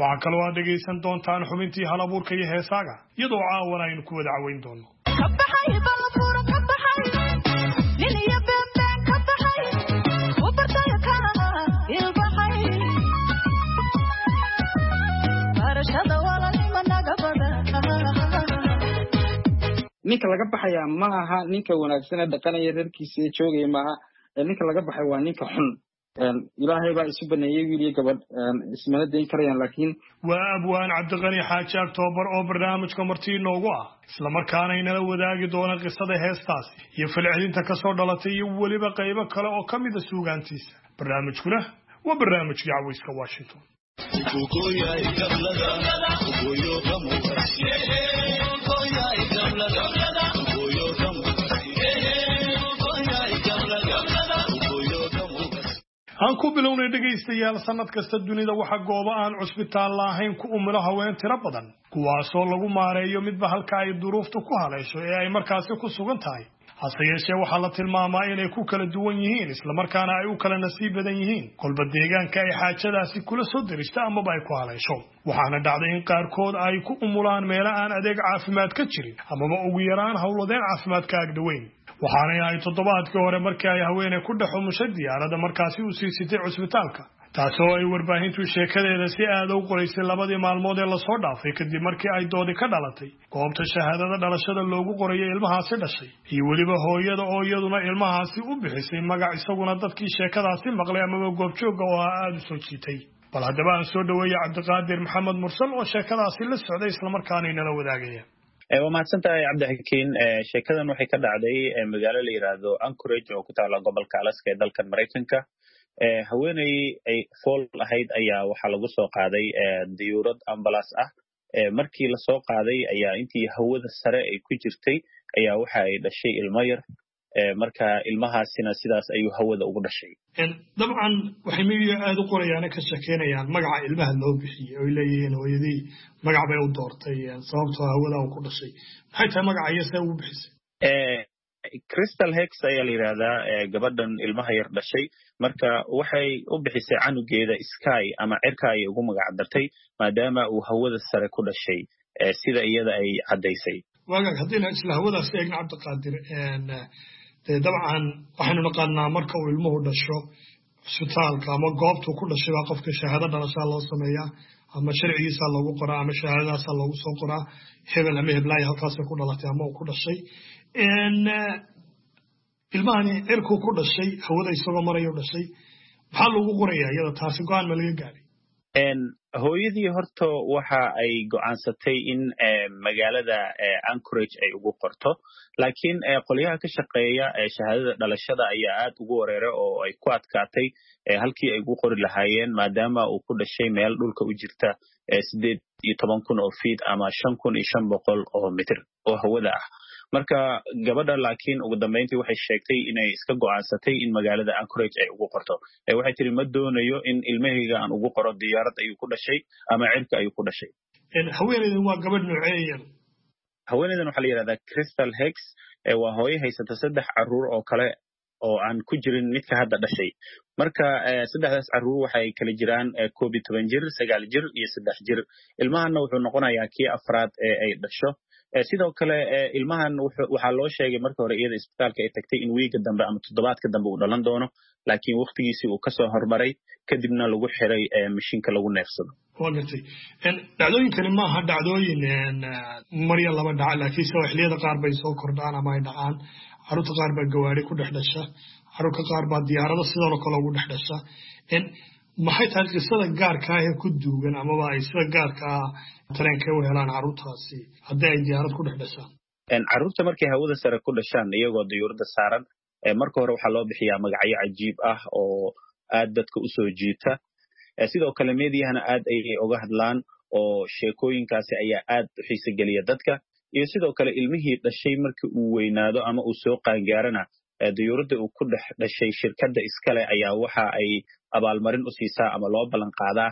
waxaa kaloo aad dhegaysan doontaan xubintii hal abuurka iyo heesaaga iyadoo caawana aynu ku wada caweyn doono ninka laga baxaya ma aha ninka wanaagsan ee dhaqanaya reerkiisa ee joogaya maaha ninka laga baxay waa ninka xun ilaahay baa isu baneeyay wiil iyo gabadh ismana dayn karayaan laakiin waa abwaan cabdiqani xaaji October oo barnaamijka martii noogu ah isla markaana inala wadaagi doona qisada heestaasi iyo falcelinta ka soo dhalatay iyo waliba qaybo kale oo kamid ah suugaantiisa barnaamijkuna waa barnaamijka Cawayska Washington aan ku bilownay dhagaystayaal sanad kasta dunida waxa goobo aan cusbitaal lahayn ku umula haween tiro badan kuwaasoo lagu maareeyo midba halka ay duruuftu ku haleesho ee ay markaasi ku sugan tahay hase yeeshee waxaa la tilmaamaa inay ku kala duwan yihiin isla markaana ay u kala nasiib badan yihiin kolba deegaanka ay xaajadaasi kula soo dirista amaba ay ku haleesho waxaana dhacday in qaarkood ay ku umulaan meelo aan adeeg caafimaad ka jirin amaba ugu yaraan howladeen caafimaad ka agdhoweyn waxaana ay toddobaadkii hore markii ay haweeney ku dhex umushay diyaaradda markaasi u sii sitay cusbitaalka taasoo ay warbaahintu sheekadeeda si aad u qoraysay labadii maalmood ee lasoo dhaafay kadib markii ay doodi ka dhalatay goobta shahaadada dhalashada loogu qorayo ilmahaasi dhashay iyo weliba hooyada oo iyaduna ilmahaasi u bixisay magac isaguna dadkii sheekadaasi maqlay amaba goobjooga oo aada u soo jiitay bal haddaba aan soo dhaweeyey cabdiqaadir maxamed mursal oo sheekadaasi la socday islamarkaana inala wadaagaya waa mahadsantahay cabdixakiin sheekadan waxay ka dhacday magaalo la yidhaahdo Anchorage oo ku taala gobolka Alaska ee dalkan Maraykanka haweeney ay fool ahayd ayaa waxaa lagu soo qaaday diyuurad ambulance ah markii la soo qaaday ayaa intii hawada sare ay ku jirtay ayaa waxa ay dhashay ilmo yar marka ilmahaasina sidaas ayuu hawada ugu dhashay dabcan waxay miyiga aad u qorayaan ka sheekeynayaan magaca ilmaha loo bixiyay oo leeyihiin hooyadii magac bay u doortay sababtoo hawada uu ku dhashay maxay tahay magaca iyasa ugu bixisay ee Crystal Hex ayaa la yiraahdaa gabadhan ilmaha yar dhashay marka waxay u bixisay canugeeda Sky ama cirka ay ugu magac dartay maadaama uu hawada sare ku dhashay sida iyada ay cadeysay waaga hadina isla hawadaas eegna Cabdiqaadir een dabcan waxaanu naqaanaa marka uu ilmuhu dhasho cusbitaalka ama goobtu ku dhashay waa qofka shahaado dhalasho loo sameeyaa ama sharcigiisa lagu qoraa ama shahaadadaas lagu soo qoraa hebel ama heblaay halkaas ku dhalatay ama uu ku dhashay een ilmahani cirku ku dhashay hawada isagoo marayo dhashay maxaa lagu qorayaa iyada taasi go'aan ma laga gaaray een hooyadii horta waxa ay go'aansatay in magaalada Anchorage ay ugu qorto laakiin qoliyaha ka shaqeeya shahaadada dhalashada ayaa aad ugu wareeray oo ay ku adkaatay halkii ay ugu qori lahaayeen maadaama uu ku dhashay meel dhulka u jirta sideed iyo toban kun oo feet ama shan kun iyo shan boqol oo mitir oo hawada ah marka gabadha laakiin ugu dambeyntii waxay sheegtay inay iska go'aansatay in magaalada Anchorage ay ugu qorto ee waxay tiri ma doonayo in ilmahayga aan ugu qoro diyaarad ayuu ku dhashay ama cirka ayuu ku dhashay in haweeneydu waa gabadh nooceeyan haweeneydan waxa la yiraahdaa Crystal Hex ee waa hooyo haysata saddex caruur oo kale oo aan ku jirin midka hadda dhashay marka saddexdaas caruur waxay kala jiraan koob iyo toban jir sagaal jir iyo saddex jir ilmahana wuxuu noqonayaa kii afraad ee ay dhasho sidoo kale ilmahan waxa loo sheegay markii hore iyada isbitaalka ay tagtay in wiiga dambe ama toddobaadka dambe uu dhalan doono laakiin waqtigiisii uu ka soo hormaray kadibna lagu xiray mashiinka lagu neefsado waa gartay in dhacdooyinkani ma aha dhacdooyin marya laba dhac laakiin soo xilliyada qaar bay soo kordhaan ama ay dhacaan carruurta qaar baa gawaari ku dhex dhasha carruurta qaar baa diyaarado sidoo kale ugu dhex dhasha in maxay tahay qisada gaarka ah ee ku duugan amaba ay sida gaarka ah tareenka u helaan carruurtaasi haddii ay diyaarad ku dhex dhashaan carruurta markay hawada sare ku dhashaan iyagoo diyuurada saaran marka hore waxaa loo bixiyaa magacyo cajiib ah oo aad dadka u soo jiita sidoo kale meediyahana aad ayay uga hadlaan oo sheekooyinkaasi ayaa aad u xiiso geliya dadka iyo sidoo kale ilmihii dhashay markii uu weynaado ama uu soo qaangaarana diyuuradda uu ku dhex dhashay shirkadda iskale ayaa waxa ay abaalmarin u siisaa ama loo ballan qaadaa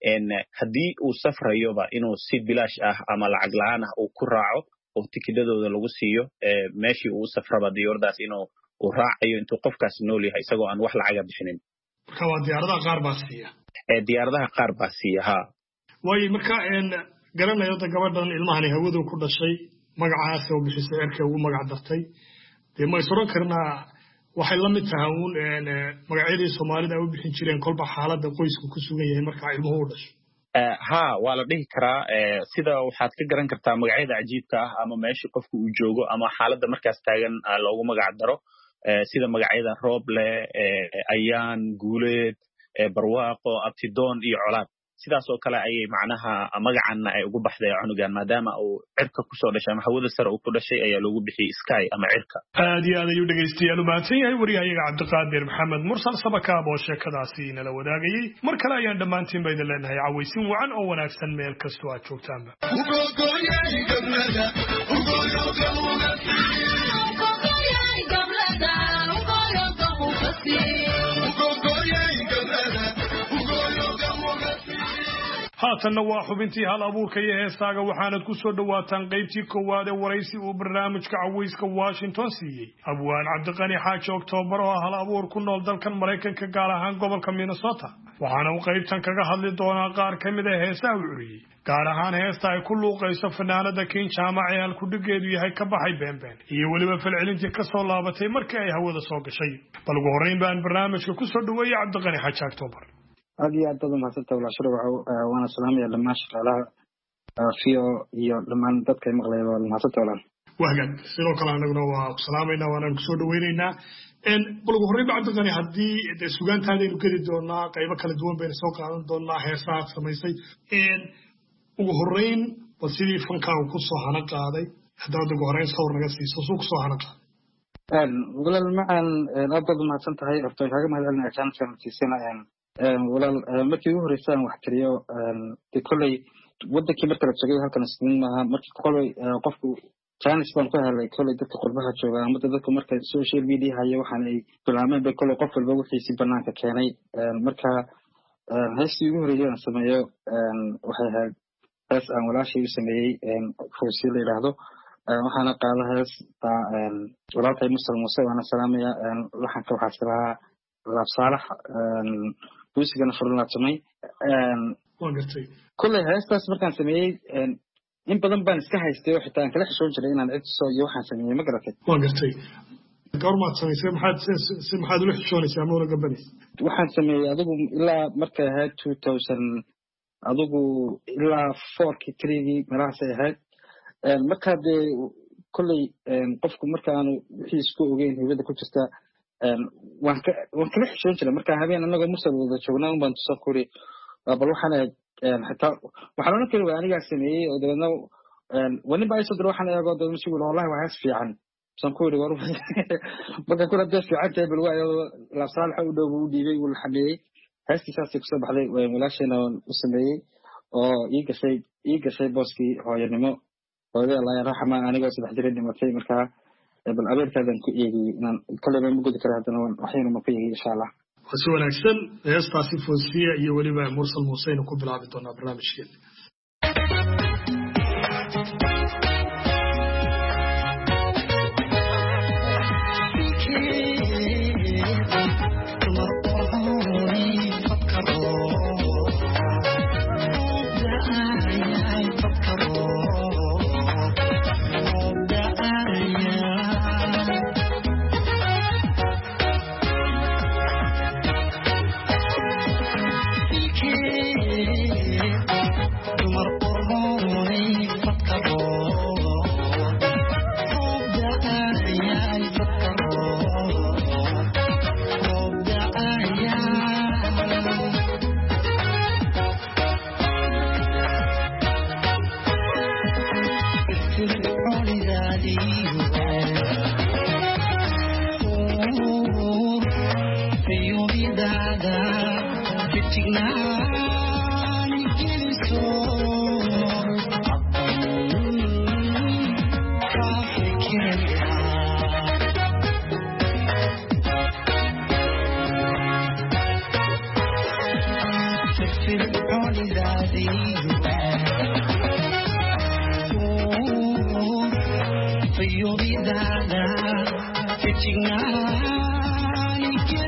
haddii uu safrayoba inuu si bilaash ah ama lacag la'aan ah uu ku raaco oo tikidhadooda lagu siiyo meeshii uu safraba diyuuraddaas inuu uu raacayo intuu qofkaas nool yahay isagoo aan wax lacaga bixinin marka waa diyaaradaha qaar baa siiya diyaaradaha qaar baa siiya ha way marka een garanayo da gabadhan ilmahan hawadu ku dhashay magacaas oo bixisay cirka ugu magac dartay de ma soo karnaa waxay la mid tahay uun een magacyadii Soomaalida ay u bixin jireen kolba xaaladda qoysku ku sugan yahay marka ilmuhu u dhashay ha waa la dhihi karaa sida waxaad ka garan kartaa magacyada cajiibka ah ama meesha qofku uu joogo ama xaaladda markaas taagan loogu magac daro sida magacyada Rooble Ayaan Guuleed Barwaaqo Abtidoon iyo Colaad sidaas oo kale ayay macnaha magacan ay ugu baxday cunugan maadaama uu cirka ku soo dhashay ama hawada sare uu ku dhashay ayaa lagu bixiyay Sky ama cirka aad iyo aad ayuu dhageystayaal u baahan yahay wariyaha Cabdiqaadir Maxamed Mursal Sabakaab oo sheekadaasi nala wadaagayay mar kale ayaan dhamaantiin bayda leenahay cawaysin wacan oo wanaagsan meel kasto aad joogtaanba haatanna waa xubintii hal abuurka iyo heestaaga waxaanad ku soo dhawaataan qaybtii koowaad ee waraysi uu barnaamijka cawayska Washington siiyey abwaan Cabdiqani Xaaji Oktoobar oo hal abuur ku nool dalkan Mareykanka gaar ahaan gobolka Minnesota waxaana uu qaybtan kaga hadli doonaa qaar ka mid ah heesaha uu curiyay gaar ahaan heesta ay ku luuqayso fanaanada King Jaamac ee halku dhigeedu yahay ka baxay beenbeen iyo waliba falcelintii ka soo laabatay markii ay hawada soo gashay bal ugu horreyn baan barnaamijka ku soo dhaweeyay Cabdiqani Xaaji Oktoobar aad iyo aad badan mahadsantahay walaal shirwaco waana salaamaya dhammaan shaqaalaha fiyo iyo dhammaan dadka maqlaya waa mahadsantahay walaal waagan sidoo kale anaguna waa ku salaamayna waana ku soo dhaweynaynaa in bal ugu horreyn Cabdiqani haddii suugaantaadaynu geli doonaa qaybo kala duwan baynu soo qaadan doonaa heesaha samaysay in ugu horreyn bal sidii fankaagu ku soo hana qaaday haddaad ugu horreyn sawir naga siiso suu ku soo hana qaaday walaal macaan aad baad mahadsantahay horta kaaga mahadcelinaya chance-kan siisana walaal markii ugu horeysay aan wax tiriyo de kolley wadankii marka la joogay halkan isniin maaha markii kolley qofku chance baan ku helay kolley dadka qurbaha jooga ama dadka marka social media hayo waxaan ay bilaameen bay kolley qof walba wixiisi banaanka keenay marka heestii ugu horeysay aan sameeyo waxay ahayd hees aan walaashay u sameeyey fawsi la yidhaahdo waxaana qaada hees walaalkay Musal Muuse waana salaamaya laxanka waxaa silahaa laab saalax buusigana furla samay waan gartay kullay heestaas markaan sameeyay in badan baan iska haystay oo xitaa aan kala xishoon jiray inaan cid soo iyo waxaan sameeyay ma garatay waan gartay goormaad samaysay maxaad si maxaad ula xishoonaysaa ama ula gabanaysaa waxaan sameeyay adigu ilaa markay ahayd two thousand adigu ilaa fourkii threegii meelahaasay ahayd markaa dee kullay qofku markaanu wixii isku ogeyn hibada ku jirta waan ka waan kala xishoon jiray marka habeen anagoo Musal wada joognaa un baan tusoo kuri bal waxaan xitaa waxaan oran karaa aniga sameeyay oo dadna wani baa isoo diro waxaan eego dad masuul wallahi waa hees fiican san ku yiri war marka kula dad fiican tahay bal waa la saalax u dhow u dhiibay wal xameeyay heestiisaas ku soo baxday way walaashayna u sameeyay oo ii gashay ii gashay booskii hooyanimo hooyada Allah yarxama aniga saddex jiray dhimatay marka bal abeerkaadan ku eegay inaan kale ma gudi karo hadana waxaynu ma ku eegay insha Allah wasu wanaagsan heestaasi Fawsiya iyo waliba Mursal Muuse ku bilaabi doonaa barnaamijkeena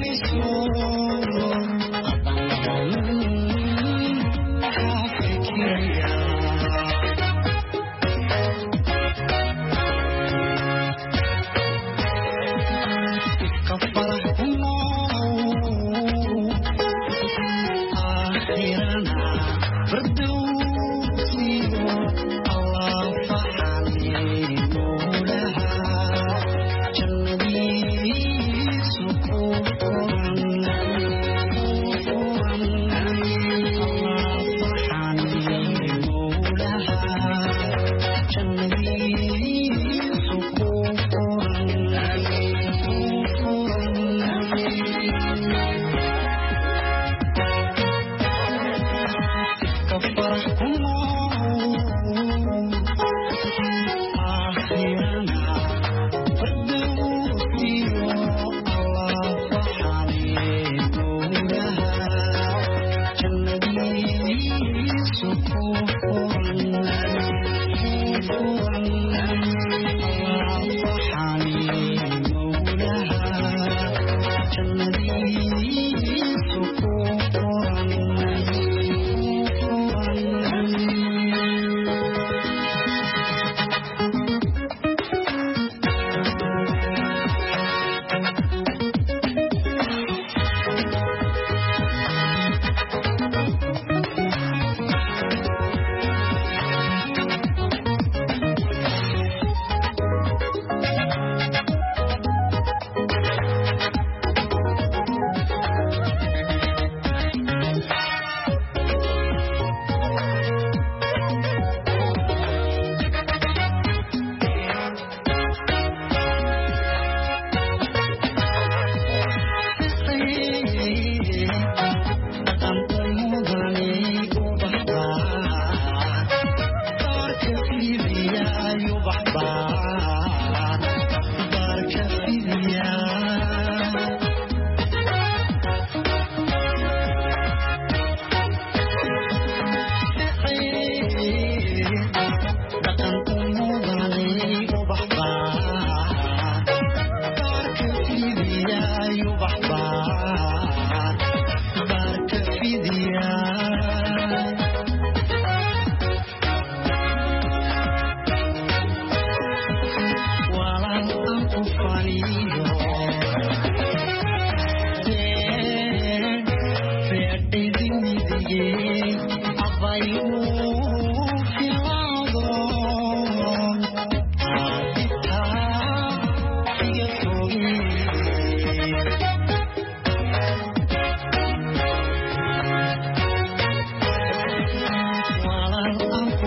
Yeah.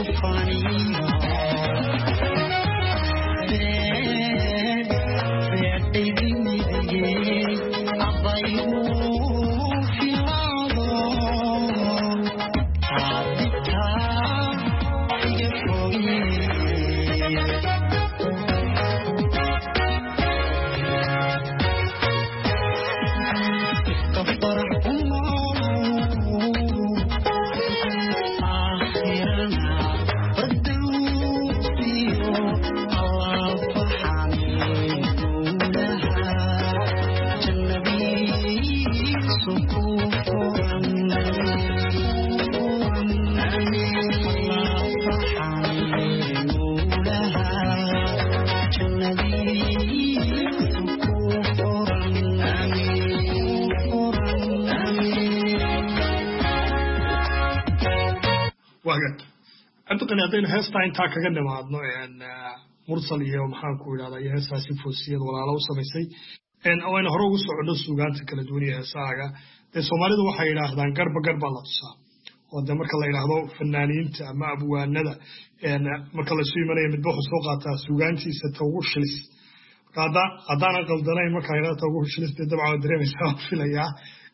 haddaynu heestaa intaa kaga nimaadno mursal iyo maxaan ku idhahdaa iyo heestaasi foosiyad walaalo u samaysay wayna hore ugu soconno suugaanta kala duwan iyo heesaaga dee soomaalidu waxay yidhaahdaan garba garbaa la tusaa oo dee marka la yidhaahdo fanaaniinta ama abwaanada marka laysu imanaya midba wuxuu soo qaataa suugaantiisa ta ugu shilis marka haddaanan qaldanayn markaa yidhahda ta ugu shilis dee dabcan waa dareemaysaa waan filayaa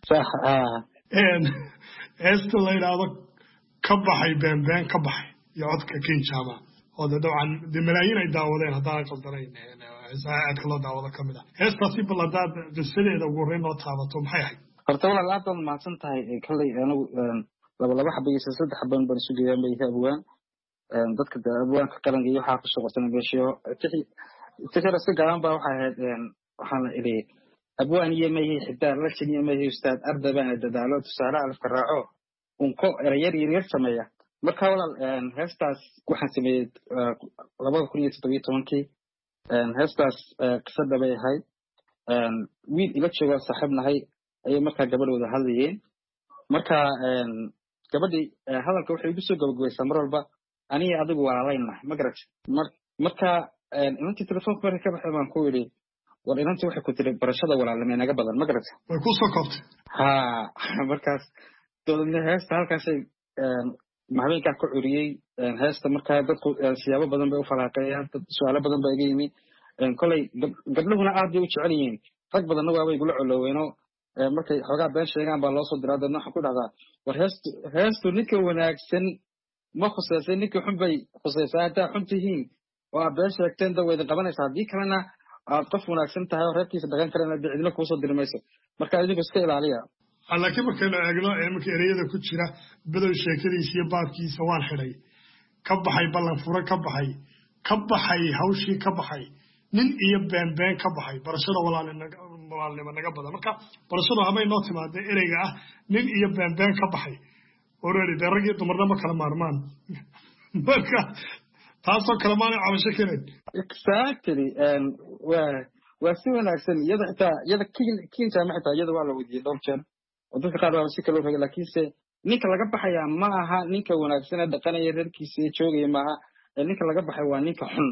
heesta la yidhaahdo ka baxay beenbeen ka baxay iyo codka kinjama oo dabcan de malaayiin ay daawadeen haddaan qaldanayn aadka loo daawado ka mid ah heestaasi bal haddaad qisadeeda ugu horreyn noo taabato maxay ahayd horta walaal aad baad mahadsan tahay kalley anigu laba laba xabaysa saddex xaban baan isu geeyaan bay abwaan dadka abwaanka qaranka iyo waxaa ku shaqaysan beeshiyo tikira si garan baa waxay ahayd waxaan iri abwaan iyo ma yahay xitaa la jiniyo ma yahay ustaad ardabana dadaalo tusaale alafka raaco unko erayar yar sameeya marka walaal heestaas waxaan sameeyay laba kun iyo toddoba iyo tobankii heestaas qisada bay ahayd wiil ila jooga saaxiibnahay ayay markaa gabadhooda hadlayeen marka gabadhii hadalka waxay igu soo gabagabaysaa mar walba aniga adigu walaalaynahay ma garat marka inantii telefoonka markay ka baxay baan ku yidhi war inantii waxay ku tiri barashada walaalnimay naga badan ma garat way ku soo koobtay ha markaas dowladna heesta halkaasay habeenkaa ku curiyey heesta markaa dadku siyaabo badan bay u falaaqeeyaan dad su-aalo badan baa iga yimi kolay gabdhahuna aad bay u jecel yihiin rag badanna waabay igula coloweenoo markay xoogaa been sheegaan baa loo soo diraa dadna waxaan ku dhahdaa war heestu heestu ninka wanaagsan ma khuseysay ninka xun bay khuseysaa haddaa xun tihiin oo aad been sheegteen da waydin qabanaysaa haddii kalena aad qof wanaagsan tahay oo reerkiisa dhaqan karana dee cidina kuusoo diri mayso marka idinku iska ilaaliya laakiin markaynu eegno marka ereyada ku jira badow sheekadiisa iyo baabkiisa waan xidhay ka baxay ballan fure ka baxay ka baxay hawshii ka baxay nin iyo beenbeen ka baxay barashada walaalnimo naga badan marka barashadu habay noo timaadee ereyga ah nin iyo beenbeen ka baxay oreri dee rag iyo dumarna ma kala maarmaan marka taasoo kale maanay cabasho keenayn exactly waa waa si wanaagsan iyada xitaa iyada kiinjaama xitaa iyada waa la weydiiyey dhowr jeer oo dadka qaar baa si kale u ragay laakiinse ninka laga baxayaa ma aha ninka wanaagsan ee dhaqanaya reerkiisa ee joogaya maaha ninka laga baxay waa ninka xun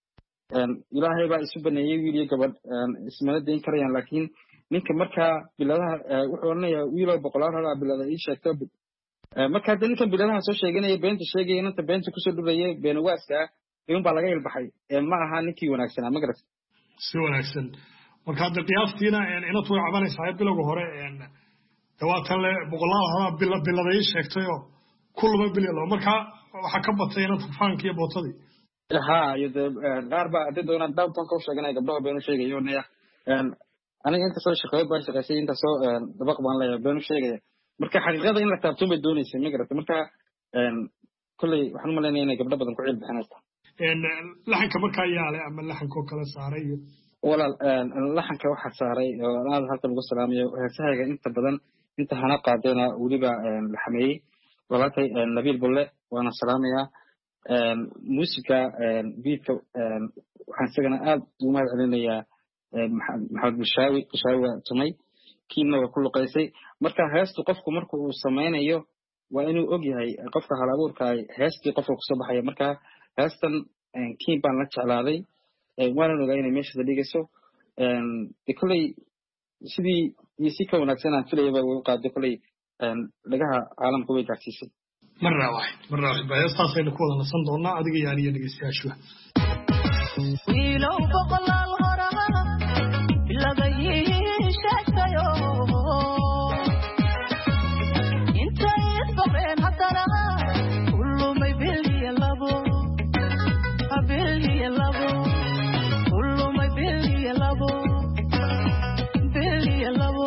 ilaahay baa isu baneeyey wiil iyo gabadh ismana dayn karayaan laakiin ninka markaa biladaha wuxuu odhanayaa wiiloo boqolaal halaa bilada ii sheegto markaa de ninkan biladaha soo sheeganaya beenta sheegaya inanta beenta kusoo dhuraya beenawaaska ah iun baa laga ilbaxay ma aha ninkii wanaagsanaa ma garat si wanaagsan marka hadda qiyaastiina inantu way cabanaysaa bilowga hore dawaatan le boqolaal halaa bilada ii sheegtayoo kulaba bilyalo markaa waxaa ka batay inantu faanka iyo bootadii ha iyo de qaar baa hadii doonaan downtownka u sheeganaya gabdhaha beenu sheegayo naya aniga inta soo shaqeeyo baan shaqeysay inta soo dabaq baan leeyahay beenu sheegaya marka xaqiiqada in la taabto bay doonaysay ma garata marka kolley waxaan u malaynaya inay gabdho badan ku ciil bixinaysa laxanka markaa yaale ama laxankoo kale saaray iyo walaal laxanka waxaa saaray oo aad halkan ugu salaamayo heesahayga inta badan inta hana qaadayna weliba la xameeyey walaalkay nabiil bulle waana salaamayaa muusiga beatka waxaan isagana aad ugu mahad celinayaa maxamed bushaawi bushaawi waa tumay kiinna waa ku luqaysay marka heestu qofku marka uu samaynayo waa inuu og yahay qofka hal abuurka heestii qofka kusoo baxaya marka heestan kiin baan la jeclaaday waanan ogaa inay meeshada dhigayso de kolley sidii iyo si ka wanaagsan aan filayaba way u qaaday kolley dhagaha caalamka way gaarsiisay مرة واحد مرة واحد بيستعصي لكوضا نصندونا أدقى يعني ينقسي أشوه ويلو بقل الغرام لغيه شاكتيو انت يسبقين حتنا كل ما يبلي يلابو أبلي يلابو كل ما يبلي يلابو بلي يلابو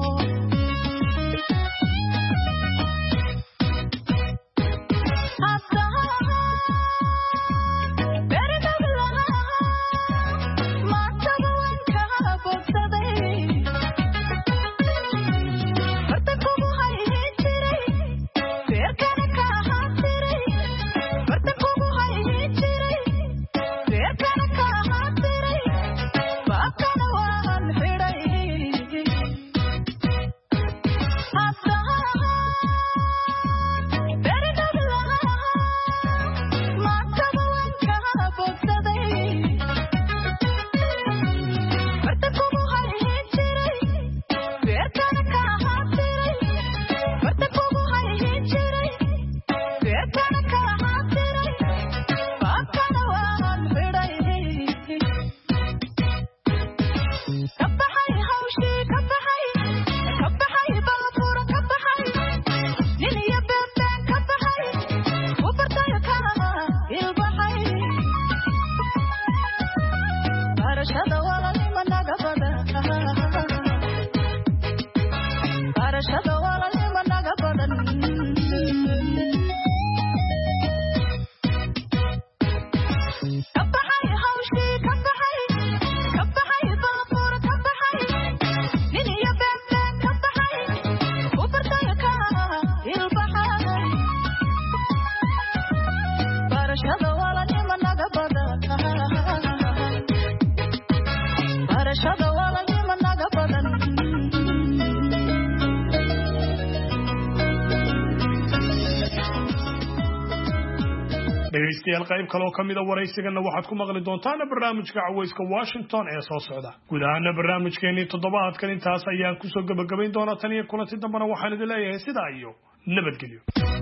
dhegeystayaal qayb kale oo kamid ah waraysigana waxaad ku maqli doontaan barnaamijka Cawayska Washington ee soo socda guud ahaan barnaamijkeeni toddobaadkan intaas ayaan ku soo gabagabayn doonaa tan iyo kulanti dambana waxaan idin leeyahay sidaa iyo nabadgelyo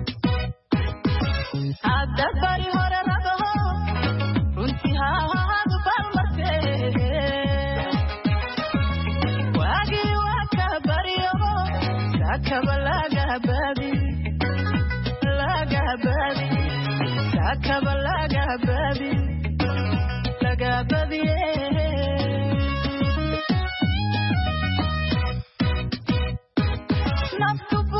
adabari hore rabaho runtiha hadu balmarte wagi waka bariyo sakabalaga babi laga babi sakabalaga babi laga babi naftu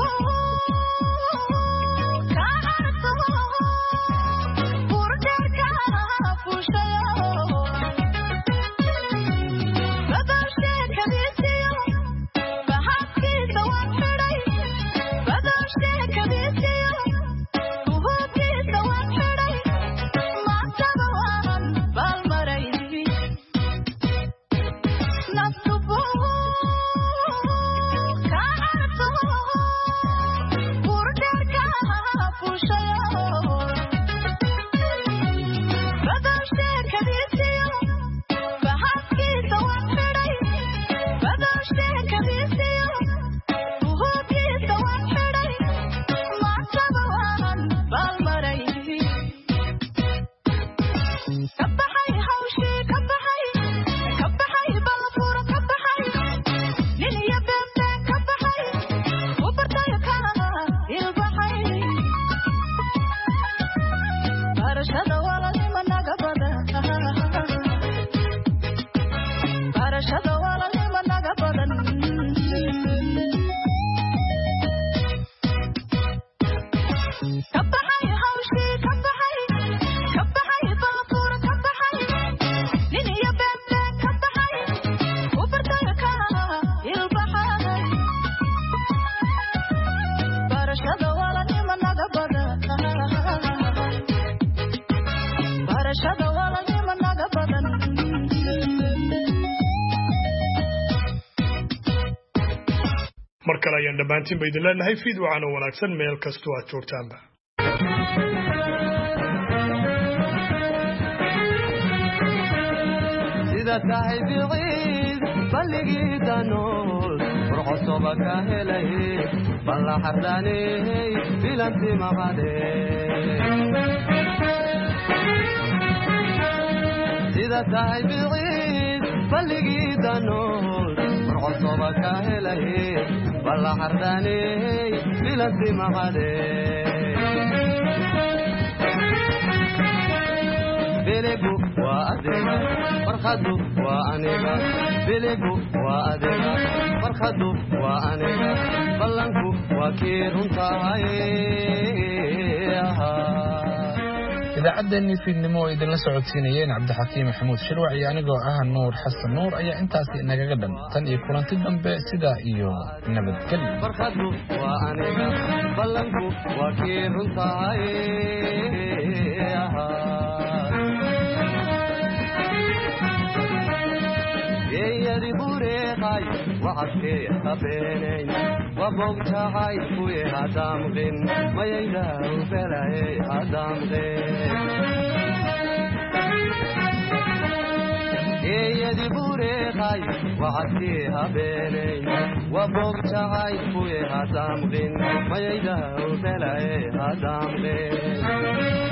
markale ayaan dhammaantiin ba idin leenahay fiid wacan oo wanaagsan meel kastoo aad joogtaanba sida tahay biciid balligii danool burcosoba ka helay balla xardhaaney bilanti maqade sida tahay biciid balligii danool burcosoba ka helay balla xardhaaney bilanti maqade biligu waa adiga farkhadu waa aniga biligu waa adiga farkhadu waa aniga ballanku waa kii runtahay idaacaddeenii fiidnimo oo idinla socodsiinayeen cabdixakiim maxamuud shirwac iyo anigoo ah nuur xasan nuur ayaa intaasi inagaga dhan tan iyo kulanti dambe sidaa iyo nabadgelyo farkhadu waa aniga ballanku waa kii runtahay yeyadi bureeqay wacadkee habeenayn wabogtahay kuye hadaamqin mayaydaw belayey hadaamqin yeyadi bureeqay wacadkee habeenayn wabogtahay kuye hadaamqin mayaydaw belayey hadaamqin